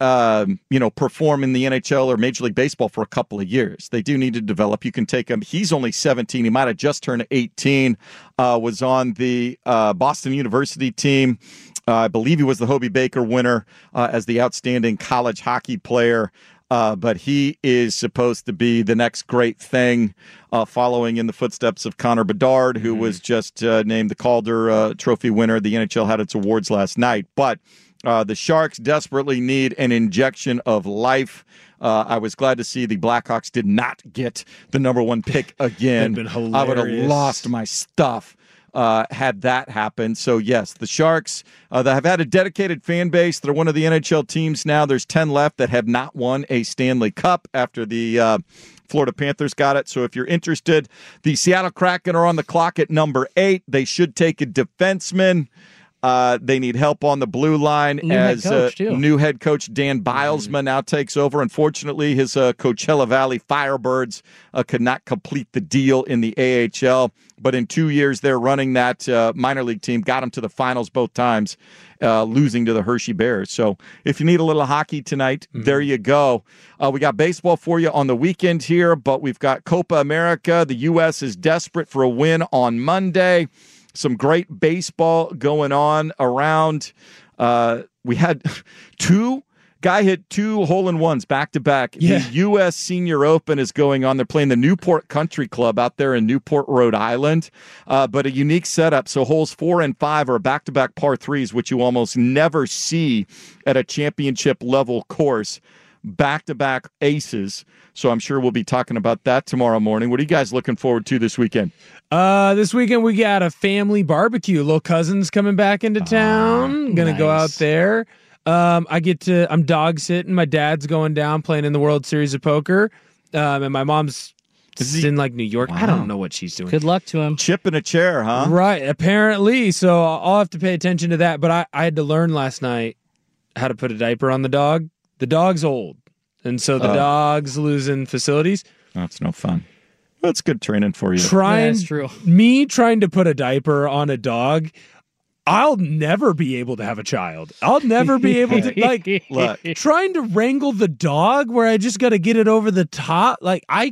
um, you know perform in the N H L or Major League Baseball for a couple of years. They do need to develop. You can take him. He's only seventeen. He might have just turned eighteen. Uh, was on the uh, Boston University team. Uh, I believe he was the Hobie Baker winner uh, as the outstanding college hockey player. Uh, but he is supposed to be the next great thing, uh, following in the footsteps of Connor Bedard, who mm-hmm. was just uh, named the Calder uh, Trophy winner. The N H L had its awards last night. But uh, the Sharks desperately need an injection of life. Uh, I was glad to see the Blackhawks did not get the number one pick again. That'd been I would have hilarious. lost my stuff. Uh, had that happen. So, yes, the Sharks uh, that have had a dedicated fan base. They're one of the N H L teams now. There's ten left that have not won a Stanley Cup after the uh, Florida Panthers got it. So if you're interested, the Seattle Kraken are on the clock at number eight. They should take a defenseman. Uh, they need help on the blue line new as head coach, uh, too. new head coach Dan Bilesma mm-hmm. now takes over. Unfortunately, his uh, Coachella Valley Firebirds uh, could not complete the deal in the A H L. But in two years, they're running that uh, minor league team, got them to the finals both times, uh, losing to the Hershey Bears. So if you need a little hockey tonight, mm-hmm. there you go. Uh, we got baseball for you on the weekend here, but we've got Copa America. The U S is desperate for a win on Monday. Some great baseball going on around. Uh, we had two. Guy hit two hole-in-ones back-to-back. Yeah. The U S Senior Open is going on. They're playing the Newport Country Club out there in Newport, Rhode Island, uh, but a unique setup. So holes four and five are back-to-back par threes, which you almost never see at a championship-level course. Back-to-back aces. So I'm sure we'll be talking about that tomorrow morning. What are you guys looking forward to this weekend? Uh, this weekend we got a family barbecue. Little cousin's coming back into town. Oh, Gonna nice. go out there. Um, I get to, I'm dog sitting. My dad's going down playing in the World Series of Poker. Um, and my mom's he, in like New York. Wow. I don't know what she's doing. Good luck to him. Chip in a chair, huh? Right. Apparently. So I'll have to pay attention to that. But I, I had to learn last night how to put a diaper on the dog. The dog's old. And so the uh, dog's losing facilities. That's no fun. That's good training for you. Trying, yeah, that's true. Me trying to put a diaper on a dog, I'll never be able to have a child. I'll never be able to, like, Look. trying to wrangle the dog where I just got to get it over the top. Like, I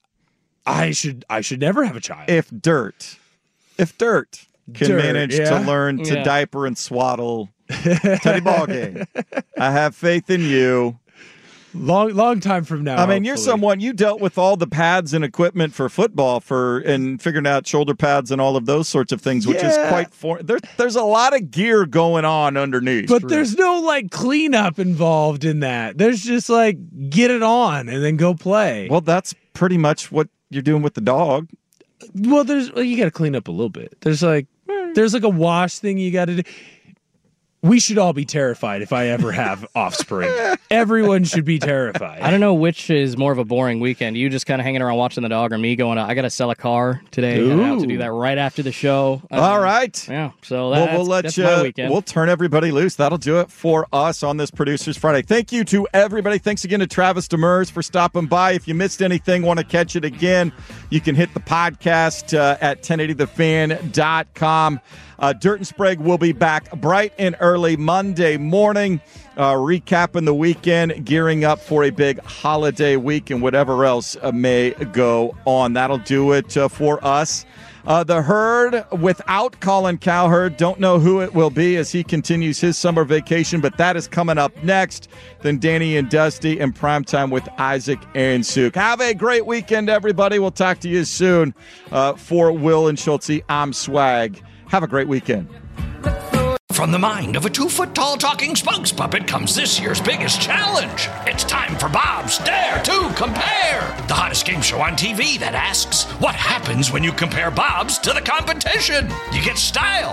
I should I should never have a child. If Dirt, if Dirt can Dirt, manage yeah. to learn to Yeah. diaper and swaddle Teddy Ballgame, I have faith in you. Long long time from now. I mean, you're hopefully. someone, you dealt with all the pads and equipment for football for and figuring out shoulder pads and all of those sorts of things, which is Yeah. quite for there, there's a lot of gear going on underneath. But there's no like cleanup involved in that. There's just like get it on and then go play. Well, that's pretty much what you're doing with the dog. Well, there's well, you got to clean up a little bit. There's like there's like a wash thing you got to do. We should all be terrified if I ever have offspring. Everyone should be terrified. I don't know which is more of a boring weekend. You just kind of hanging around watching the dog, or me going, I got to sell a car today. I have to do that right after the show. Um, All right. Yeah. So Well, that's, we'll let that's you. my weekend. We'll turn everybody loose. That'll do it for us on this Producers Friday. Thank you to everybody. Thanks again to Travis Demers for stopping by. If you missed anything, want to catch it again, you can hit the podcast uh, at ten eighty the fan dot com. Uh, Dirt and Sprague will be back bright and early Monday morning, uh, recapping the weekend, gearing up for a big holiday week and whatever else uh, may go on. That'll do it uh, for us. Uh, the Herd without Colin Cowherd. Don't know who it will be as he continues his summer vacation, but that is coming up next. Then Danny and Dusty in primetime with Isaac and Suk. Have a great weekend, everybody. We'll talk to you soon. Uh, for Will and Schultze, I'm Swag. Have a great weekend. From the mind of a two-foot-tall talking spokes puppet comes this year's biggest challenge. It's time for Bob's Dare to Compare, the hottest game show on T V that asks, what happens when you compare Bob's to the competition? You get style.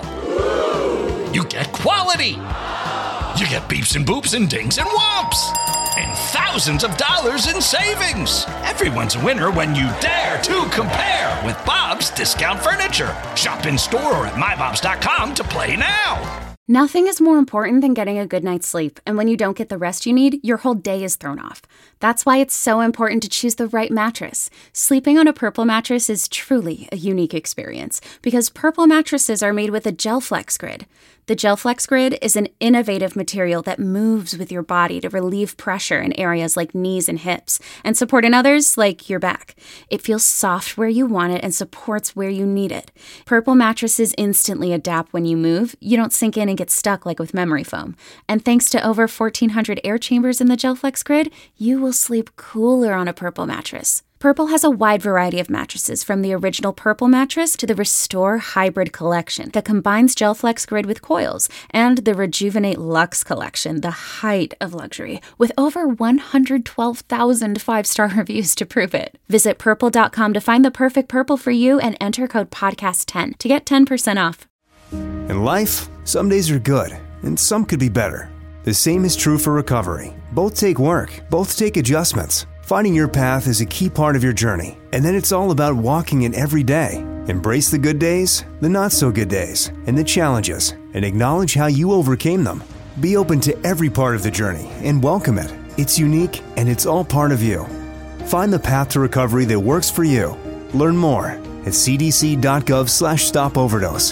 You get quality. You get beeps and boops and dings and whomps. And thousands of dollars in savings. Everyone's a winner when you dare to compare with Bob's Discount Furniture. Shop in store or at my bobs dot com to play now. Nothing is more important than getting a good night's sleep, and when you don't get the rest you need, your whole day is thrown off. That's why it's so important to choose the right mattress. Sleeping on a Purple mattress is truly a unique experience, because Purple mattresses are made with a GelFlex Grid. The GelFlex Grid is an innovative material that moves with your body to relieve pressure in areas like knees and hips, and support in others like your back. It feels soft where you want it and supports where you need it. Purple mattresses instantly adapt when you move. You don't sink in and get stuck like with memory foam. And thanks to over fourteen hundred air chambers in the GelFlex Grid, you will sleep cooler on a Purple mattress. Purple has a wide variety of mattresses, from the original Purple mattress to the Restore Hybrid collection that combines GelFlex Grid with coils, and the Rejuvenate Luxe collection, the height of luxury, with over one hundred twelve thousand five-star reviews to prove it. Visit purple dot com to find the perfect Purple for you and enter code podcast ten to get ten percent off. In life, some days are good, and some could be better. The same is true for recovery. Both take work, both take adjustments. Finding your path is a key part of your journey, and then it's all about walking it every day. Embrace the good days, the not-so-good days, and the challenges, and acknowledge how you overcame them. Be open to every part of the journey and welcome it. It's unique, and it's all part of you. Find the path to recovery that works for you. Learn more at c d c dot gov slash stop overdose.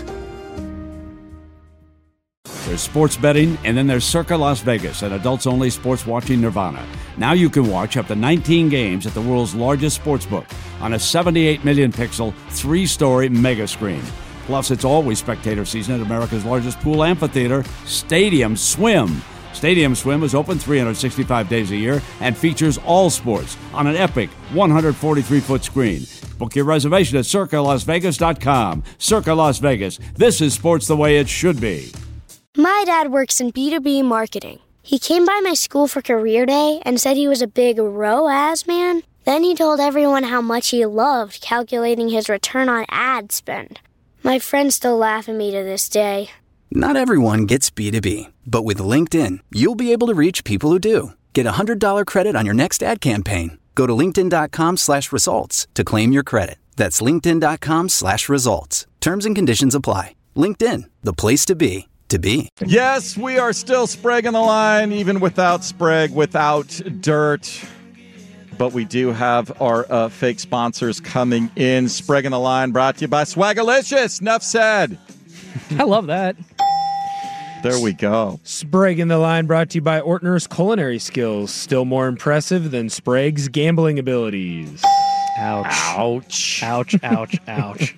There's sports betting, and then there's Circa Las Vegas, an adults-only sports-watching nirvana. Now you can watch up to nineteen games at the world's largest sportsbook on a seventy-eight million pixel, three-story mega screen. Plus, it's always spectator season at America's largest pool amphitheater, Stadium Swim. Stadium Swim is open three hundred sixty-five days a year and features all sports on an epic one hundred forty-three foot screen. Book your reservation at circa las vegas dot com. Circa Las Vegas. This is sports the way it should be. My dad works in B two B marketing. He came by my school for career day and said he was a big R O A S man. Then he told everyone how much he loved calculating his return on ad spend. My friends still laugh at me to this day. Not everyone gets B two B, but with LinkedIn, you'll be able to reach people who do. Get a one hundred dollars credit on your next ad campaign. Go to linkedin dot com slash results to claim your credit. That's linkedin dot com slash results. Terms and conditions apply. LinkedIn, the place to be. To be. Yes, we are still Sprague on the line, even without Sprague, without Dirt. But we do have our uh, fake sponsors coming in. Sprague on the line, brought to you by Swagalicious. Enough said. I love that. There we go. Sprague in the line, brought to you by Ortner's culinary skills. Still more impressive than Sprague's gambling abilities. Ouch. Ouch. Ouch, ouch, ouch.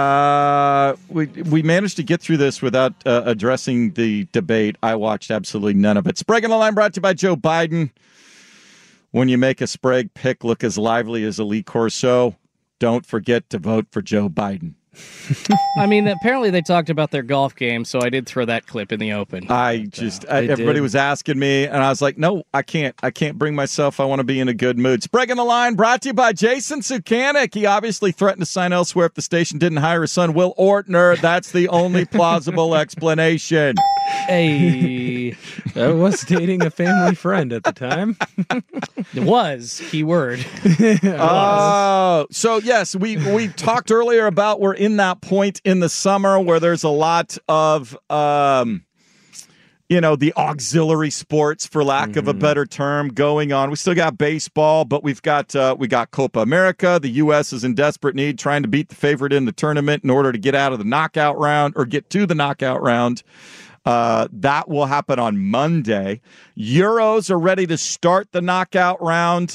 Uh, we we managed to get through this without uh, addressing the debate. I watched absolutely none of it. Sprague on the line, brought to you by Joe Biden. When you make a Sprague pick look as lively as a Lee Corso, don't forget to vote for Joe Biden. I mean, apparently they talked about their golf game, so I did throw that clip in the open. I just, I, everybody did. was asking me, and I was like, no, I can't. I can't bring myself. I want to be in a good mood. Sprague on the line, brought to you by Jason Sukanik. He obviously threatened to sign elsewhere if the station didn't hire his son, Will Ortner. That's the only plausible explanation. Hey, I was dating a family friend at the time. It was, keyword. Oh, uh, so yes, we, we talked earlier about we're in that point in the summer where there's a lot of, um, you know, the auxiliary sports, for lack mm-hmm. of a better term, going on. We still got baseball, but we've got uh, we got Copa America. The U S is in desperate need, trying to beat the favorite in the tournament in order to get out of the knockout round or get to the knockout round. Uh, that will happen on Monday. Euros are ready to start the knockout round.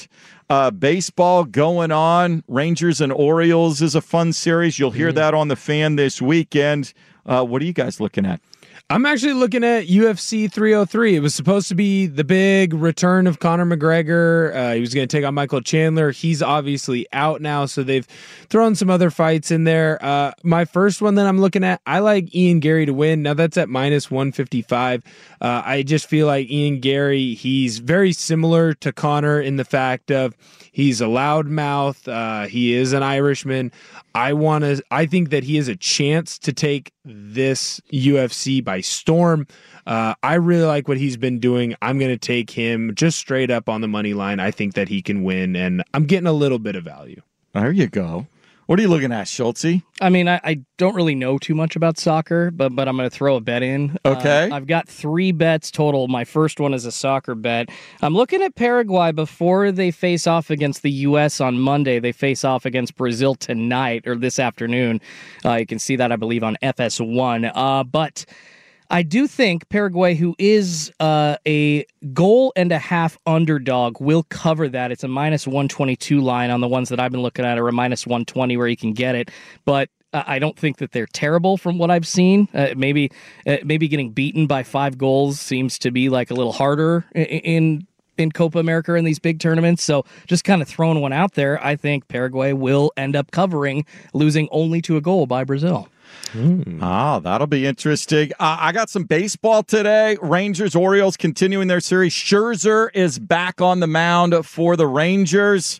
Uh, baseball going on. Rangers and Orioles is a fun series. You'll hear mm. that on the Fan this weekend. Uh, what are you guys looking at? I'm actually looking at U F C three oh three. It was supposed to be the big return of Conor McGregor. Uh, he was going to take on Michael Chandler. He's obviously out now, so they've thrown some other fights in there. Uh, my first one that I'm looking at, I like Ian Gary to win. Now that's at minus one fifty-five. Uh, I just feel like Ian Gary, he's very similar to Conor in the fact of he's a loudmouth. Uh, he is an Irishman. I want to. I think that he has a chance to take this U F C by storm. Uh, I really like what he's been doing. I'm going to take him just straight up on the money line. I think that he can win, and I'm getting a little bit of value. There you go. What are you looking at, Schultze? I mean, I, I don't really know too much about soccer, but but I'm going to throw a bet in. Okay. Uh, I've got three bets total. My first one is a soccer bet. I'm looking at Paraguay before they face off against the U S on Monday. They face off against Brazil tonight or this afternoon. Uh, you can see that, I believe, on F S one. Uh, but I do think Paraguay, who is uh, a goal and a half underdog, will cover that. It's a minus one twenty-two line on the ones that I've been looking at, or a minus one twenty where you can get it. But uh, I don't think that they're terrible from what I've seen. Uh, maybe uh, maybe getting beaten by five goals seems to be like a little harder in, in in Copa America in these big tournaments. So just kind of throwing one out there, I think Paraguay will end up covering, losing only to a goal by Brazil. Mm. Ah, that'll be interesting. Uh, I got some baseball today. Rangers, Orioles continuing their series. Scherzer is back on the mound for the Rangers,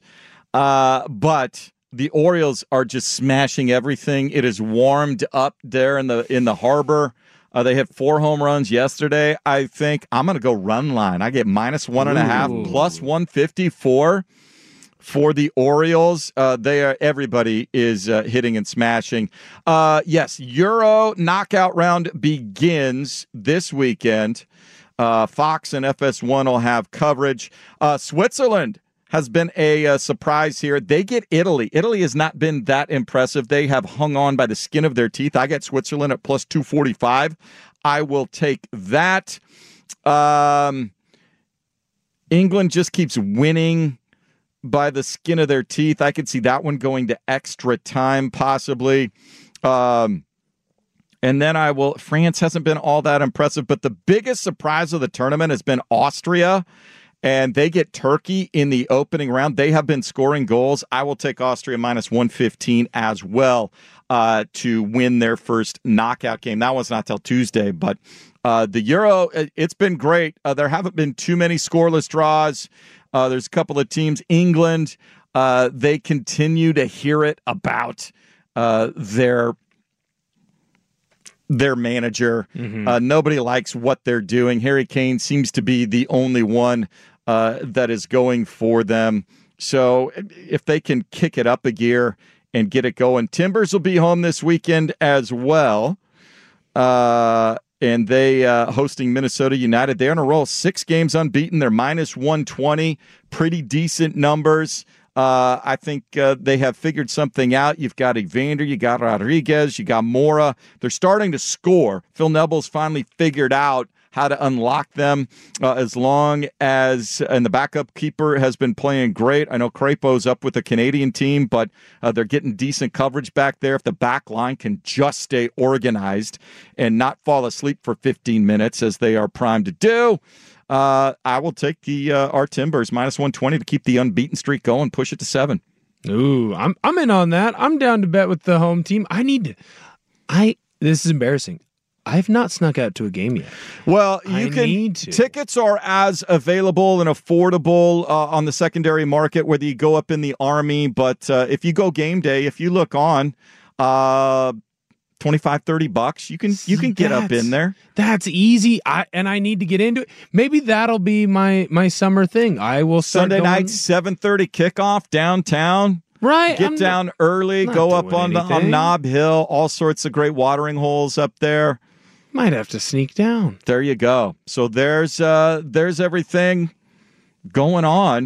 uh, but the Orioles are just smashing everything. It is warmed up there in the in the harbor. Uh, they hit four home runs yesterday. I think I'm going to go run line. I get minus one and a half, plus one fifty-four. For the Orioles, uh, they are everybody is uh, hitting and smashing. Uh, yes, Euro knockout round begins this weekend. Uh, Fox and F S one will have coverage. Uh, Switzerland has been a, a surprise here. They get Italy. Italy has not been that impressive. They have hung on by the skin of their teeth. I get Switzerland at plus two forty-five. I will take that. Um, England just keeps winning by the skin of their teeth. I could see that one going to extra time, possibly. Um, and then I will, France hasn't been all that impressive, but the biggest surprise of the tournament has been Austria, and they get Turkey in the opening round. They have been scoring goals. I will take Austria minus one fifteen as well uh, to win their first knockout game. That one's not till Tuesday, but uh, the Euro, it's been great. Uh, there haven't been too many scoreless draws. Uh, there's a couple of teams. England, uh, they continue to hear it about uh, their their manager. Mm-hmm. Uh, nobody likes what they're doing. Harry Kane seems to be the only one uh, that is going for them. So if they can kick it up a gear and get it going. Timbers will be home this weekend as well. Uh And they uh, hosting Minnesota United. They're on a roll. Six games unbeaten. They're minus one twenty. Pretty decent numbers. Uh, I think uh, they have figured something out. You've got Evander. You got Rodriguez. You got Mora. They're starting to score. Phil Neville's finally figured out how to unlock them uh, as long as, and the backup keeper has been playing great. I know Crepo's up with the Canadian team, but uh, they're getting decent coverage back there. If the back line can just stay organized and not fall asleep for fifteen minutes as they are primed to do, uh, I will take the uh, our Timbers minus one twenty to keep the unbeaten streak going, push it to seven. Ooh, I'm I'm in on that. I'm down to bet with the home team. I need to, I, this is embarrassing. I've not snuck out to a game yet. Well, you I can. Need to. Tickets are as available and affordable uh, on the secondary market, whether you go up in the Army. But uh, if you go game day, if you look on, uh, twenty-five, thirty bucks, you can you can get that's, up in there. That's easy. I and I need to get into it. Maybe that'll be my my summer thing. I will start Sunday going... night, seven thirty kickoff downtown. Right. Get I'm down not, early, go up on the, on Nob Hill, all sorts of great watering holes up there. Might have to sneak down. There you go. So there's uh, there's everything going on.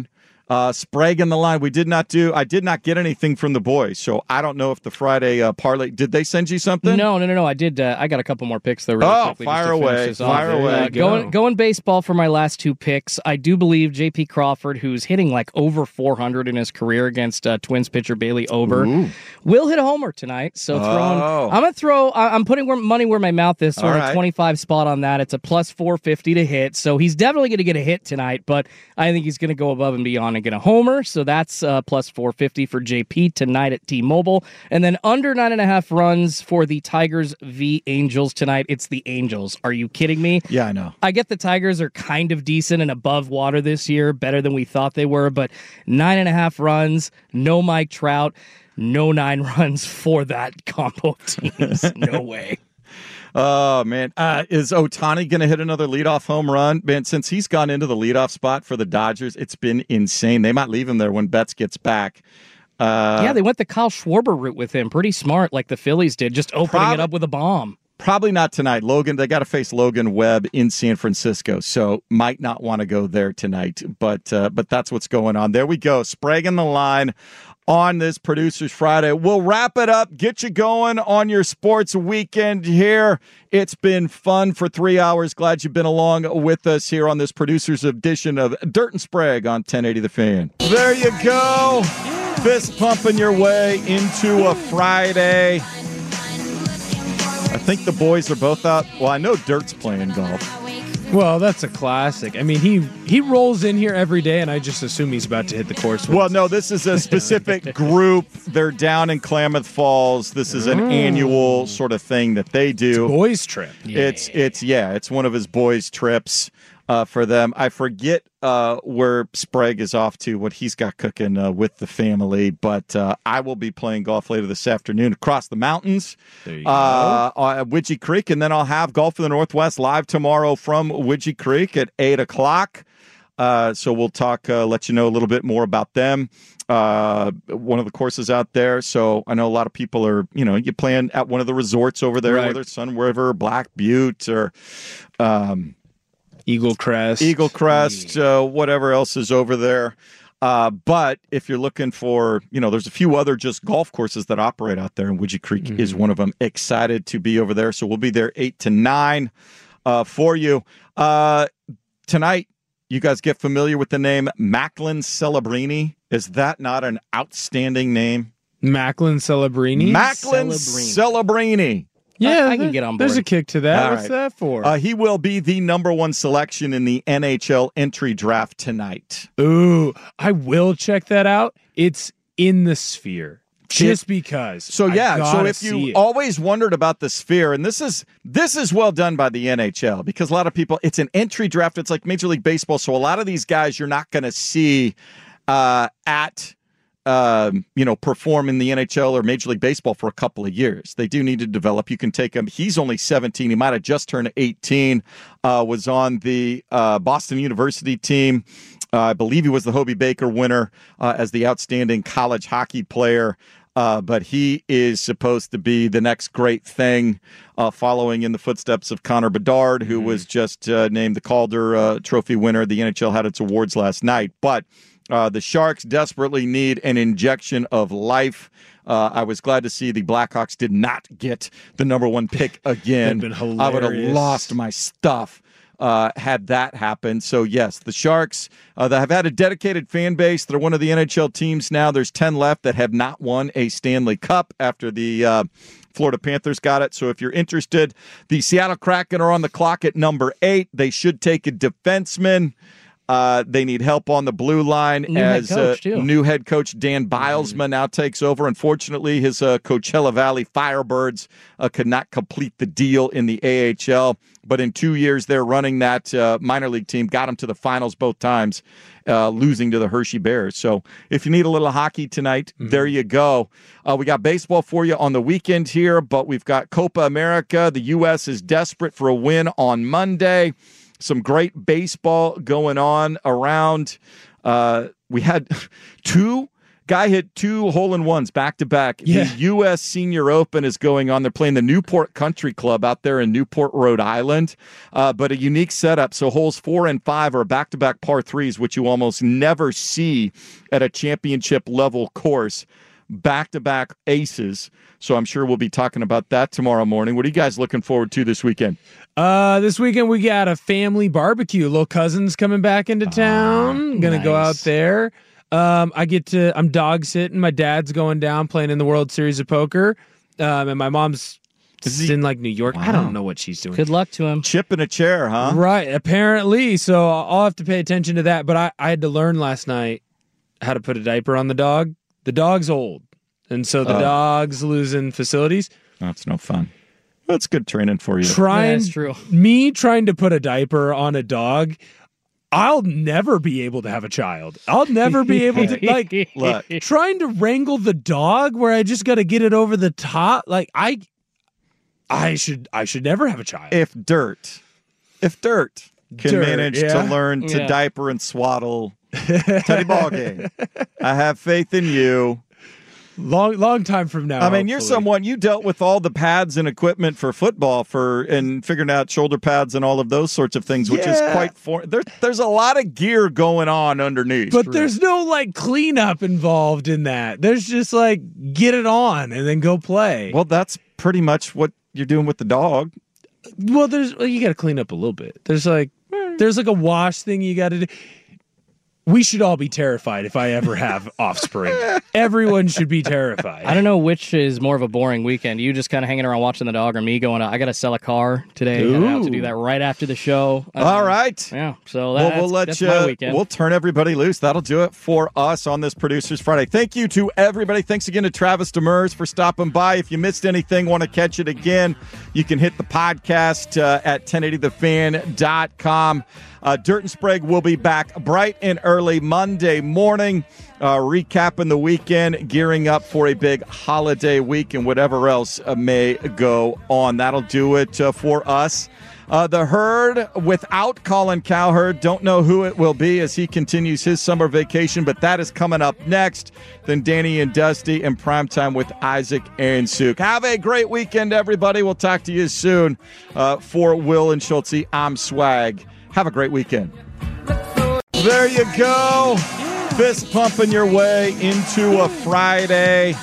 Uh, Sprague in the line. We did not do, I did not get anything from the boys, so I don't know if the Friday uh, parlay, did they send you something? No, no, no, no. I did. Uh, I got a couple more picks though. Really oh, quickly, fire away. Fire away. Uh, going, going baseball for my last two picks. I do believe J P Crawford, who's hitting like over four hundred in his career against uh, Twins pitcher Bailey Ober, Ooh. will hit a homer tonight. So throwing, oh. I'm going to throw, I'm putting money where my mouth is, sort All of right. twenty-five spot on that. It's a plus four fifty to hit. So he's definitely going to get a hit tonight, but I think he's going to go above and beyond and get a homer. So that's uh, plus four fifty for J P tonight at T-Mobile. And then under nine and a half runs for the Tigers v. Angels tonight. It's the Angels. Are you kidding me? Yeah, I know. I get the Tigers are kind of decent and above water this year, better than we thought they were, but nine and a half runs, no Mike Trout, no nine runs for that combo teams. No way. Oh, man. Uh, is Ohtani going to hit another leadoff home run? Man, since he's gone into the leadoff spot for the Dodgers, it's been insane. They might leave him there when Betts gets back. Uh, yeah, they went the Kyle Schwarber route with him. Pretty smart, like the Phillies did, just opening Prob- it up with a bomb. Probably not tonight. Logan, they got to face Logan Webb in San Francisco, so might not want to go there tonight. But uh, but that's what's going on. There we go. Sprague in the line on this Producers Friday. We'll wrap it up, get you going on your sports weekend here. It's been fun for three hours. Glad you've been along with us here on this Producers edition of Dirt and Sprague on ten eighty The Fan. There you go. Fist pumping your way into a Friday. I think the boys are both out. Well, I know Dirt's playing golf. Well, that's a classic. I mean, he he rolls in here every day, and I just assume he's about to hit the course. Well, no, this is a specific group. They're down in Klamath Falls. This is an Oh. annual sort of thing that they do. It's boys' trip. It's it's yeah, it's one of his boys' trips uh, for them. I forget uh, where Sprague is off to, what he's got cooking uh, with the family, but uh, I will be playing golf later this afternoon across the mountains There you uh, at Widgie Creek, and then I'll have Golf in the Northwest live tomorrow from Widgie Creek at eight o'clock. Uh, so we'll talk, uh, let you know a little bit more about them. Uh, one of the courses out there. So I know a lot of people are, you know, you playing at one of the resorts over there, Right. whether it's Sun River, Black Butte, or um, Eagle Crest. Eagle Crest, uh, whatever else is over there. Uh, but if you're looking for, you know, there's a few other just golf courses that operate out there, and Widgie Creek Mm-hmm. is one of them. Excited to be over there. So we'll be there eight to nine uh, for you. Uh, tonight, you guys get familiar with the name Macklin Celebrini. Is that not an outstanding name? Macklin Celebrini. Macklin Celebrini. Yeah, I can get on board. There's a kick to that. All What's right. that for? Uh, he will be the number one selection in the N H L entry draft tonight. Ooh, I will check that out. It's in the Sphere. Just because. So I yeah, so gotta if see you it. always wondered about the Sphere, and this is this is well done by the N H L, because a lot of people, it's an entry draft. It's like Major League Baseball, so a lot of these guys you're not going to see uh, at um, you know perform in the N H L or Major League Baseball for a couple of years. They do need to develop. You can take him. He's only seventeen. He might have just turned eighteen. Uh, was on the uh, Boston University team. Uh, I believe he was the Hobie Baker winner uh, as the outstanding college hockey player. Uh, but he is supposed to be the next great thing, uh, following in the footsteps of Connor Bedard, who mm-hmm. was just uh, named the Calder uh, Trophy winner. The N H L had its awards last night. But uh, the Sharks desperately need an injection of life. Uh, I was glad to see the Blackhawks did not get the number one pick again. That'd been I would have hilarious. lost my stuff. Uh, had that happened. So, yes, the Sharks uh, that have had a dedicated fan base. They're one of the N H L teams now. There's ten left that have not won a Stanley Cup after the uh, Florida Panthers got it. So if you're interested, the Seattle Kraken are on the clock at number eight. They should take a defenseman. Uh, they need help on the blue line New as head coach, uh, too. new head coach Dan Bilesma now takes over. Unfortunately, his uh, Coachella Valley Firebirds uh, could not complete the deal in the A H L. But in two years, they're running that uh, minor league team, got them to the finals both times, uh, losing to the Hershey Bears. So if you need a little hockey tonight, mm-hmm. there you go. Uh, we got baseball for you on the weekend here, but we've got Copa America. The U S is desperate for a win on Monday. Some great baseball going on around. Uh, we had two Guy hit two hole-in-ones back-to-back. Yeah. The U S Senior Open is going on. They're playing the Newport Country Club out there in Newport, Rhode Island, uh, but a unique setup. So holes four and five are back-to-back par threes, which you almost never see at a championship-level course. Back-to-back aces. So I'm sure we'll be talking about that tomorrow morning. What are you guys looking forward to this weekend? Uh, this weekend we got a family barbecue. Little cousin's coming back into town. Oh, Gonna nice. go out there. Um, I get to. I'm dog sitting. My dad's going down playing in the World Series of Poker, um, and my mom's he, in like New York. Wow. I don't know what she's doing. Good luck to him. Chip in a chair, huh? Right. Apparently. So I'll have to pay attention to that. But I, I had to learn last night how to put a diaper on the dog. The dog's old, and so the Oh. dog's losing facilities. That's no fun. That's good training for you. Trying, Yeah, that's true. Me trying to put a diaper on a dog, I'll never be able to have a child. I'll never be able to, like, Look. trying to wrangle the dog where I just got to get it over the top. Like, I, I should, I should never have a child. If Dirt, if Dirt can Dirt, manage yeah. to learn to Yeah. diaper and swaddle Teddy Ballgame, I have faith in you. long, long time from now. I mean, you're hopefully. someone, you dealt with all the pads and equipment for football for and figuring out shoulder pads and all of those sorts of things, which is Yeah. quite for there, there's a lot of gear going on underneath. But there's no like cleanup involved in that. There's just like get it on and then go play. Well, that's pretty much what you're doing with the dog. Well, there's well, you got to clean up a little bit. There's like there's like a wash thing you got to do. We should all be terrified if I ever have offspring. Everyone should be terrified. I don't know which is more of a boring weekend. You just kind of hanging around watching the dog, or me going, I got to sell a car today. I have to do that right after the show. Um, All right. Yeah. So Well, that's, we'll let that's you. my weekend. We'll turn everybody loose. That'll do it for us on this Producers Friday. Thank you to everybody. Thanks again to Travis Demers for stopping by. If you missed anything, want to catch it again, you can hit the podcast uh, at ten eighty the fan dot com. Uh, Dirt and Sprague will be back bright and early Monday morning, uh, recapping the weekend, gearing up for a big holiday week and whatever else uh, may go on. That'll do it uh, for us. Uh, the Herd without Colin Cowherd. Don't know who it will be as he continues his summer vacation, but that is coming up next. Then Danny and Dusty in primetime with Isaac and Suk. Have a great weekend, everybody. We'll talk to you soon. Uh, for Will and Schultze, I'm Swag. Have a great weekend. There you go. Fist pumping your way into a Friday.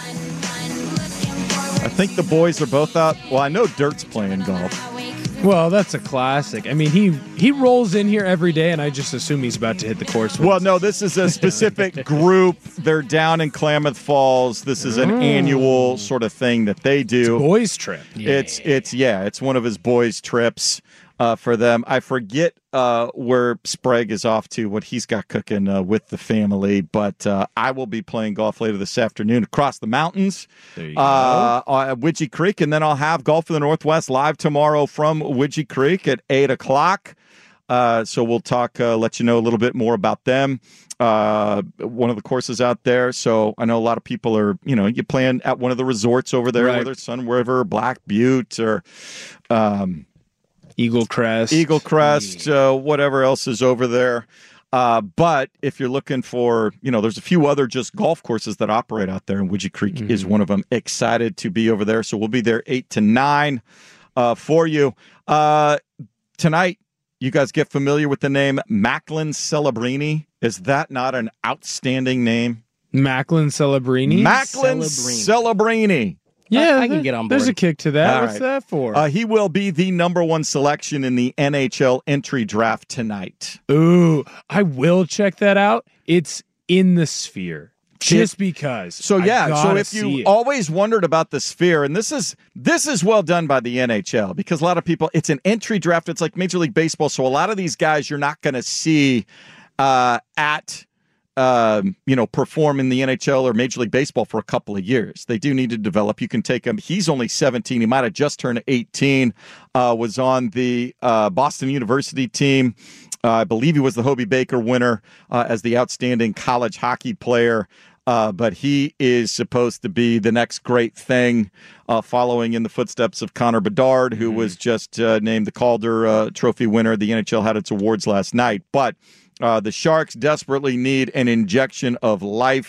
I think the boys are both out. Well, I know Dirt's playing golf. Well, that's a classic. I mean, he he rolls in here every day, and I just assume he's about to hit the course. Well, no, this is a specific group. They're down in Klamath Falls. This is an Oh. annual sort of thing that they do. It's a boys' trip. It's it's yeah, it's one of his boys' trips uh, for them. I forget uh, where Sprague is off to, what he's got cooking uh, with the family, but uh, I will be playing golf later this afternoon across the mountains There you uh, at Widgie Creek, and then I'll have Golf in the Northwest live tomorrow from Widgie Creek at eight o'clock. Uh, so we'll talk, uh, let you know a little bit more about them. Uh, one of the courses out there. So I know a lot of people are, you know, you playing at one of the resorts over there, Right. whether it's Sun River, Black Butte, or um, Eagle Crest. Eagle Crest, uh, whatever else is over there. Uh, but if you're looking for, you know, there's a few other just golf courses that operate out there, and Widgie Creek mm-hmm. is one of them. Excited to be over there. So we'll be there eight to nine uh, for you. Uh, tonight, you guys get familiar with the name Macklin Celebrini. Is that not an outstanding name? Macklin Celebrini? Macklin Celebrini. Yeah, I, I can get on board. There's a kick to that. All What's right. that for? Uh, he will be the number one selection in the N H L entry draft tonight. Ooh, I will check that out. It's in the Sphere. Just because. So I yeah, so gotta if see you it. always wondered about the Sphere, and this is this is well done by the N H L, because a lot of people, it's an entry draft. It's like Major League Baseball. So a lot of these guys you're not going to see uh, at um, you know perform in the N H L or Major League Baseball for a couple of years. They do need to develop. You can take him. He's only seventeen. He might have just turned eighteen. Uh, was on the uh, Boston University team. Uh, I believe he was the Hobie Baker winner uh, as the outstanding college hockey player. Uh, but he is supposed to be the next great thing, uh, following in the footsteps of Connor Bedard, who mm-hmm. was just uh, named the Calder uh, Trophy winner. The N H L had its awards last night. But uh, the Sharks desperately need an injection of life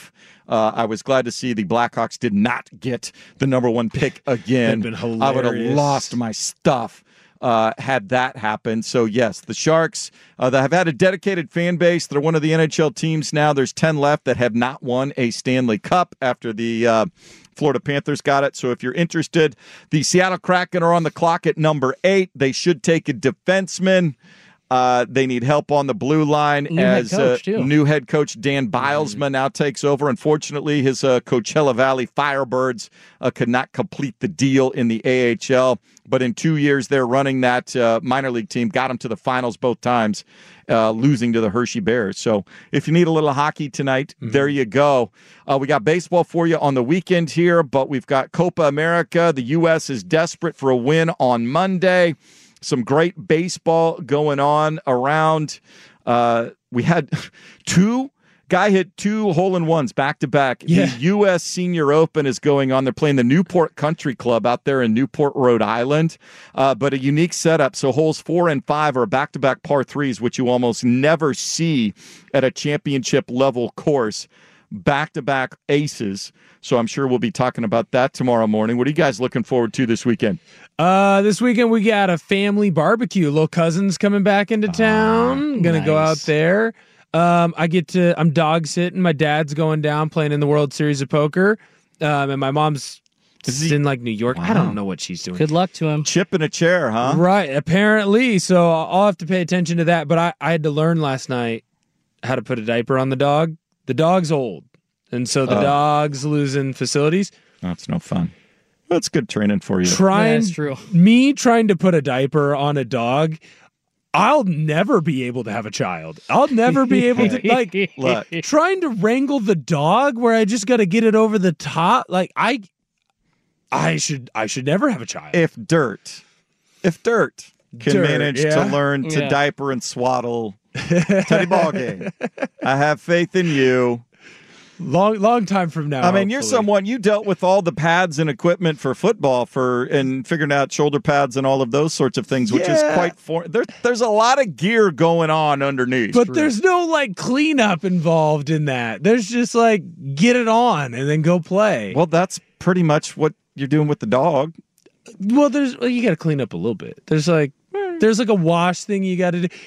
Uh, I was glad to see the Blackhawks did not get the number one pick again. That'd been I would have hilarious. lost my stuff uh, had that happened. So, yes, the Sharks uh, that have had a dedicated fan base. They're one of the N H L teams now. There's ten left that have not won a Stanley Cup after the uh, Florida Panthers got it. So if you're interested, the Seattle Kraken are on the clock at number eight. They should take a defenseman. Uh, they need help on the blue line new as head coach, uh, too. new head coach Dan Bilesman now takes over. Unfortunately, his uh, Coachella Valley Firebirds uh, could not complete the deal in the A H L. But in two years, they're running that uh, minor league team, got them to the finals both times, uh, losing to the Hershey Bears. So if you need a little hockey tonight, mm-hmm. there you go. Uh, we got baseball for you on the weekend here, but we've got Copa America. The U S is desperate for a win on Monday. Some great baseball going on around. Uh, we had two, guy hit two hole-in-ones back-to-back. Yeah. The U S Senior Open is going on. They're playing the Newport Country Club out there in Newport, Rhode Island. Uh, but a unique setup. So holes four and five are back-to-back par threes, which you almost never see at a championship-level course. Back-to-back aces. So I'm sure we'll be talking about that tomorrow morning. What are you guys looking forward to this weekend? Uh, this weekend we got a family barbecue. Little cousin's coming back into town. Oh, Gonna nice. go out there. Um, I get to. I'm dog sitting. My dad's going down playing in the World Series of Poker, um, and my mom's he, in like New York. Wow. I don't know what she's doing. Good luck to him. Chip in a chair, huh? Right, apparently. So I'll have to pay attention to that. But I, I had to learn last night how to put a diaper on the dog. The dog's old, and so the Oh. dog's losing facilities. That's no fun. That's good training for you. Trying, Yeah, that's true. Me trying to put a diaper on a dog, I'll never be able to have a child. I'll never be able to, like, Look. trying to wrangle the dog where I just got to get it over the top. Like, I, I should, I should never have a child. If dirt, if dirt can Dirt, manage yeah. to learn to Yeah. diaper and swaddle Teddy Ballgame, I have faith in you. Long, long time from now. I mean, you're hopefully. someone, you dealt with all the pads and equipment for football for and figuring out shoulder pads and all of those sorts of things, which is Yeah. quite for there, there's a lot of gear going on underneath. But there's no like cleanup involved in that. There's just like get it on and then go play. Well, that's pretty much what you're doing with the dog. Well, there's well, you got to clean up a little bit. There's like there's like a wash thing you got to do.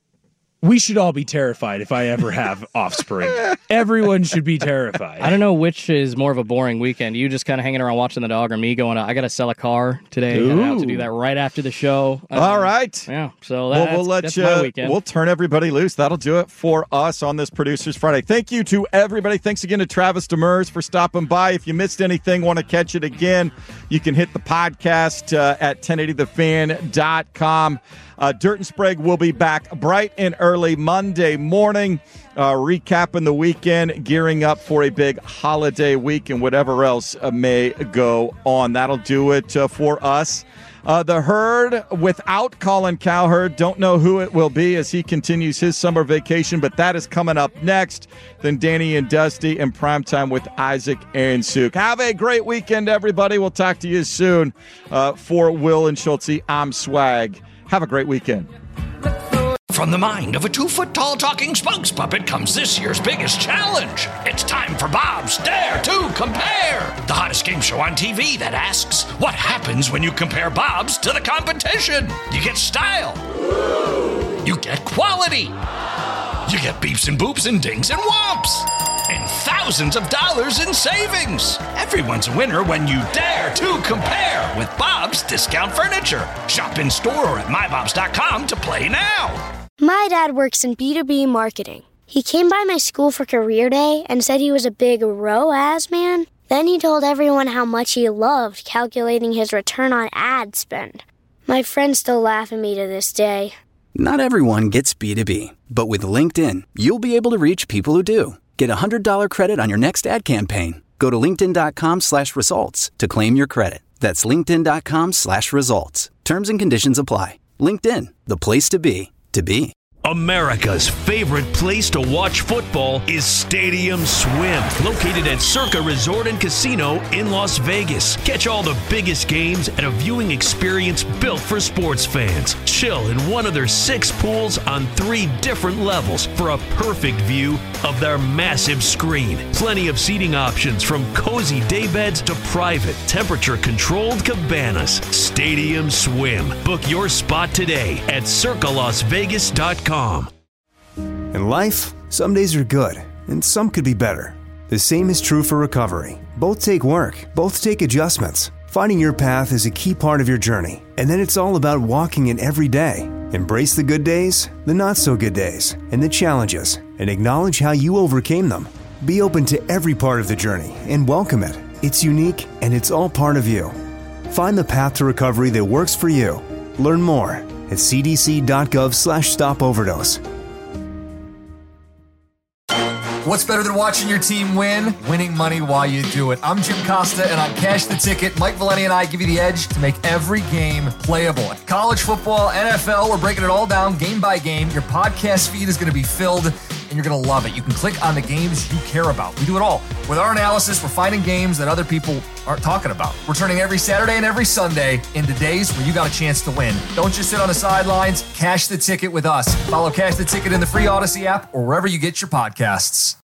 We should all be terrified if I ever have offspring. Everyone should be terrified. I don't know which is more of a boring weekend. You just kind of hanging around watching the dog, or me going, I got to sell a car today. I have to do that right after the show. Uh, All right. Yeah. So Well, that's, we'll let that's you. my weekend. We'll turn everybody loose. That'll do it for us on this Producers Friday. Thank you to everybody. Thanks again to Travis Demers for stopping by. If you missed anything, want to catch it again, you can hit the podcast uh, at ten eighty the fan dot com. Uh, Dirt and Sprague will be back bright and early Monday morning, uh, recapping the weekend, gearing up for a big holiday week and whatever else uh, may go on. That'll do it uh, for us. Uh, the Herd without Colin Cowherd. Don't know who it will be as he continues his summer vacation, but that is coming up next. Then Danny and Dusty in primetime with Isaac and Suk. Have a great weekend, everybody. We'll talk to you soon. Uh, for Will and Schultze, I'm Swag. Have a great weekend. From the mind of a two-foot-tall talking spokes puppet comes this year's biggest challenge. It's time for Bob's Dare to Compare, the hottest game show on T V that asks, what happens when you compare Bob's to the competition? You get style. You get quality. You get beeps and boops and dings and whomps. And thousands of dollars in savings. Everyone's a winner when you dare to compare with Bob's Discount Furniture. Shop in store or at my bobs dot com to play now. My dad works in B two B marketing. He came by my school for career day and said he was a big R O A S man. Then he told everyone how much he loved calculating his return on ad spend. My friends still laugh at me to this day. Not everyone gets B two B, but with LinkedIn, you'll be able to reach people who do. Get a one hundred dollars credit on your next ad campaign. Go to linkedin.com slash results to claim your credit. That's linkedin.com slash results. Terms and conditions apply. LinkedIn, the place to be, to be. America's favorite place to watch football is Stadium Swim, located at Circa Resort and Casino in Las Vegas. Catch all the biggest games at a viewing experience built for sports fans. Chill in one of their six pools on three different levels for a perfect view of their massive screen. Plenty of seating options from cozy daybeds to private, temperature-controlled cabanas. Stadium Swim. Book your spot today at circa las vegas dot com. In life, some days are good, and some could be better. The same is true for recovery. Both take work, both take adjustments. Finding your path is a key part of your journey, and then it's all about walking it every day. Embrace the good days, the not-so-good days, and the challenges, and acknowledge how you overcame them. Be open to every part of the journey and welcome it. It's unique, and it's all part of you. Find the path to recovery that works for you. Learn more at c d c dot gov slash stop overdose. What's better than watching your team win? Winning money while you do it. I'm Jim Costa, and on Cash the Ticket, Mike Valeni and I give you the edge to make every game playable. College football, N F L, we're breaking it all down game by game. Your podcast feed is going to be filled, and you're going to love it. You can click on the games you care about. We do it all. With our analysis, we're finding games that other people aren't talking about. We're turning every Saturday and every Sunday into days where you got a chance to win. Don't just sit on the sidelines. Cash the Ticket with us. Follow Cash the Ticket in the free Odyssey app or wherever you get your podcasts.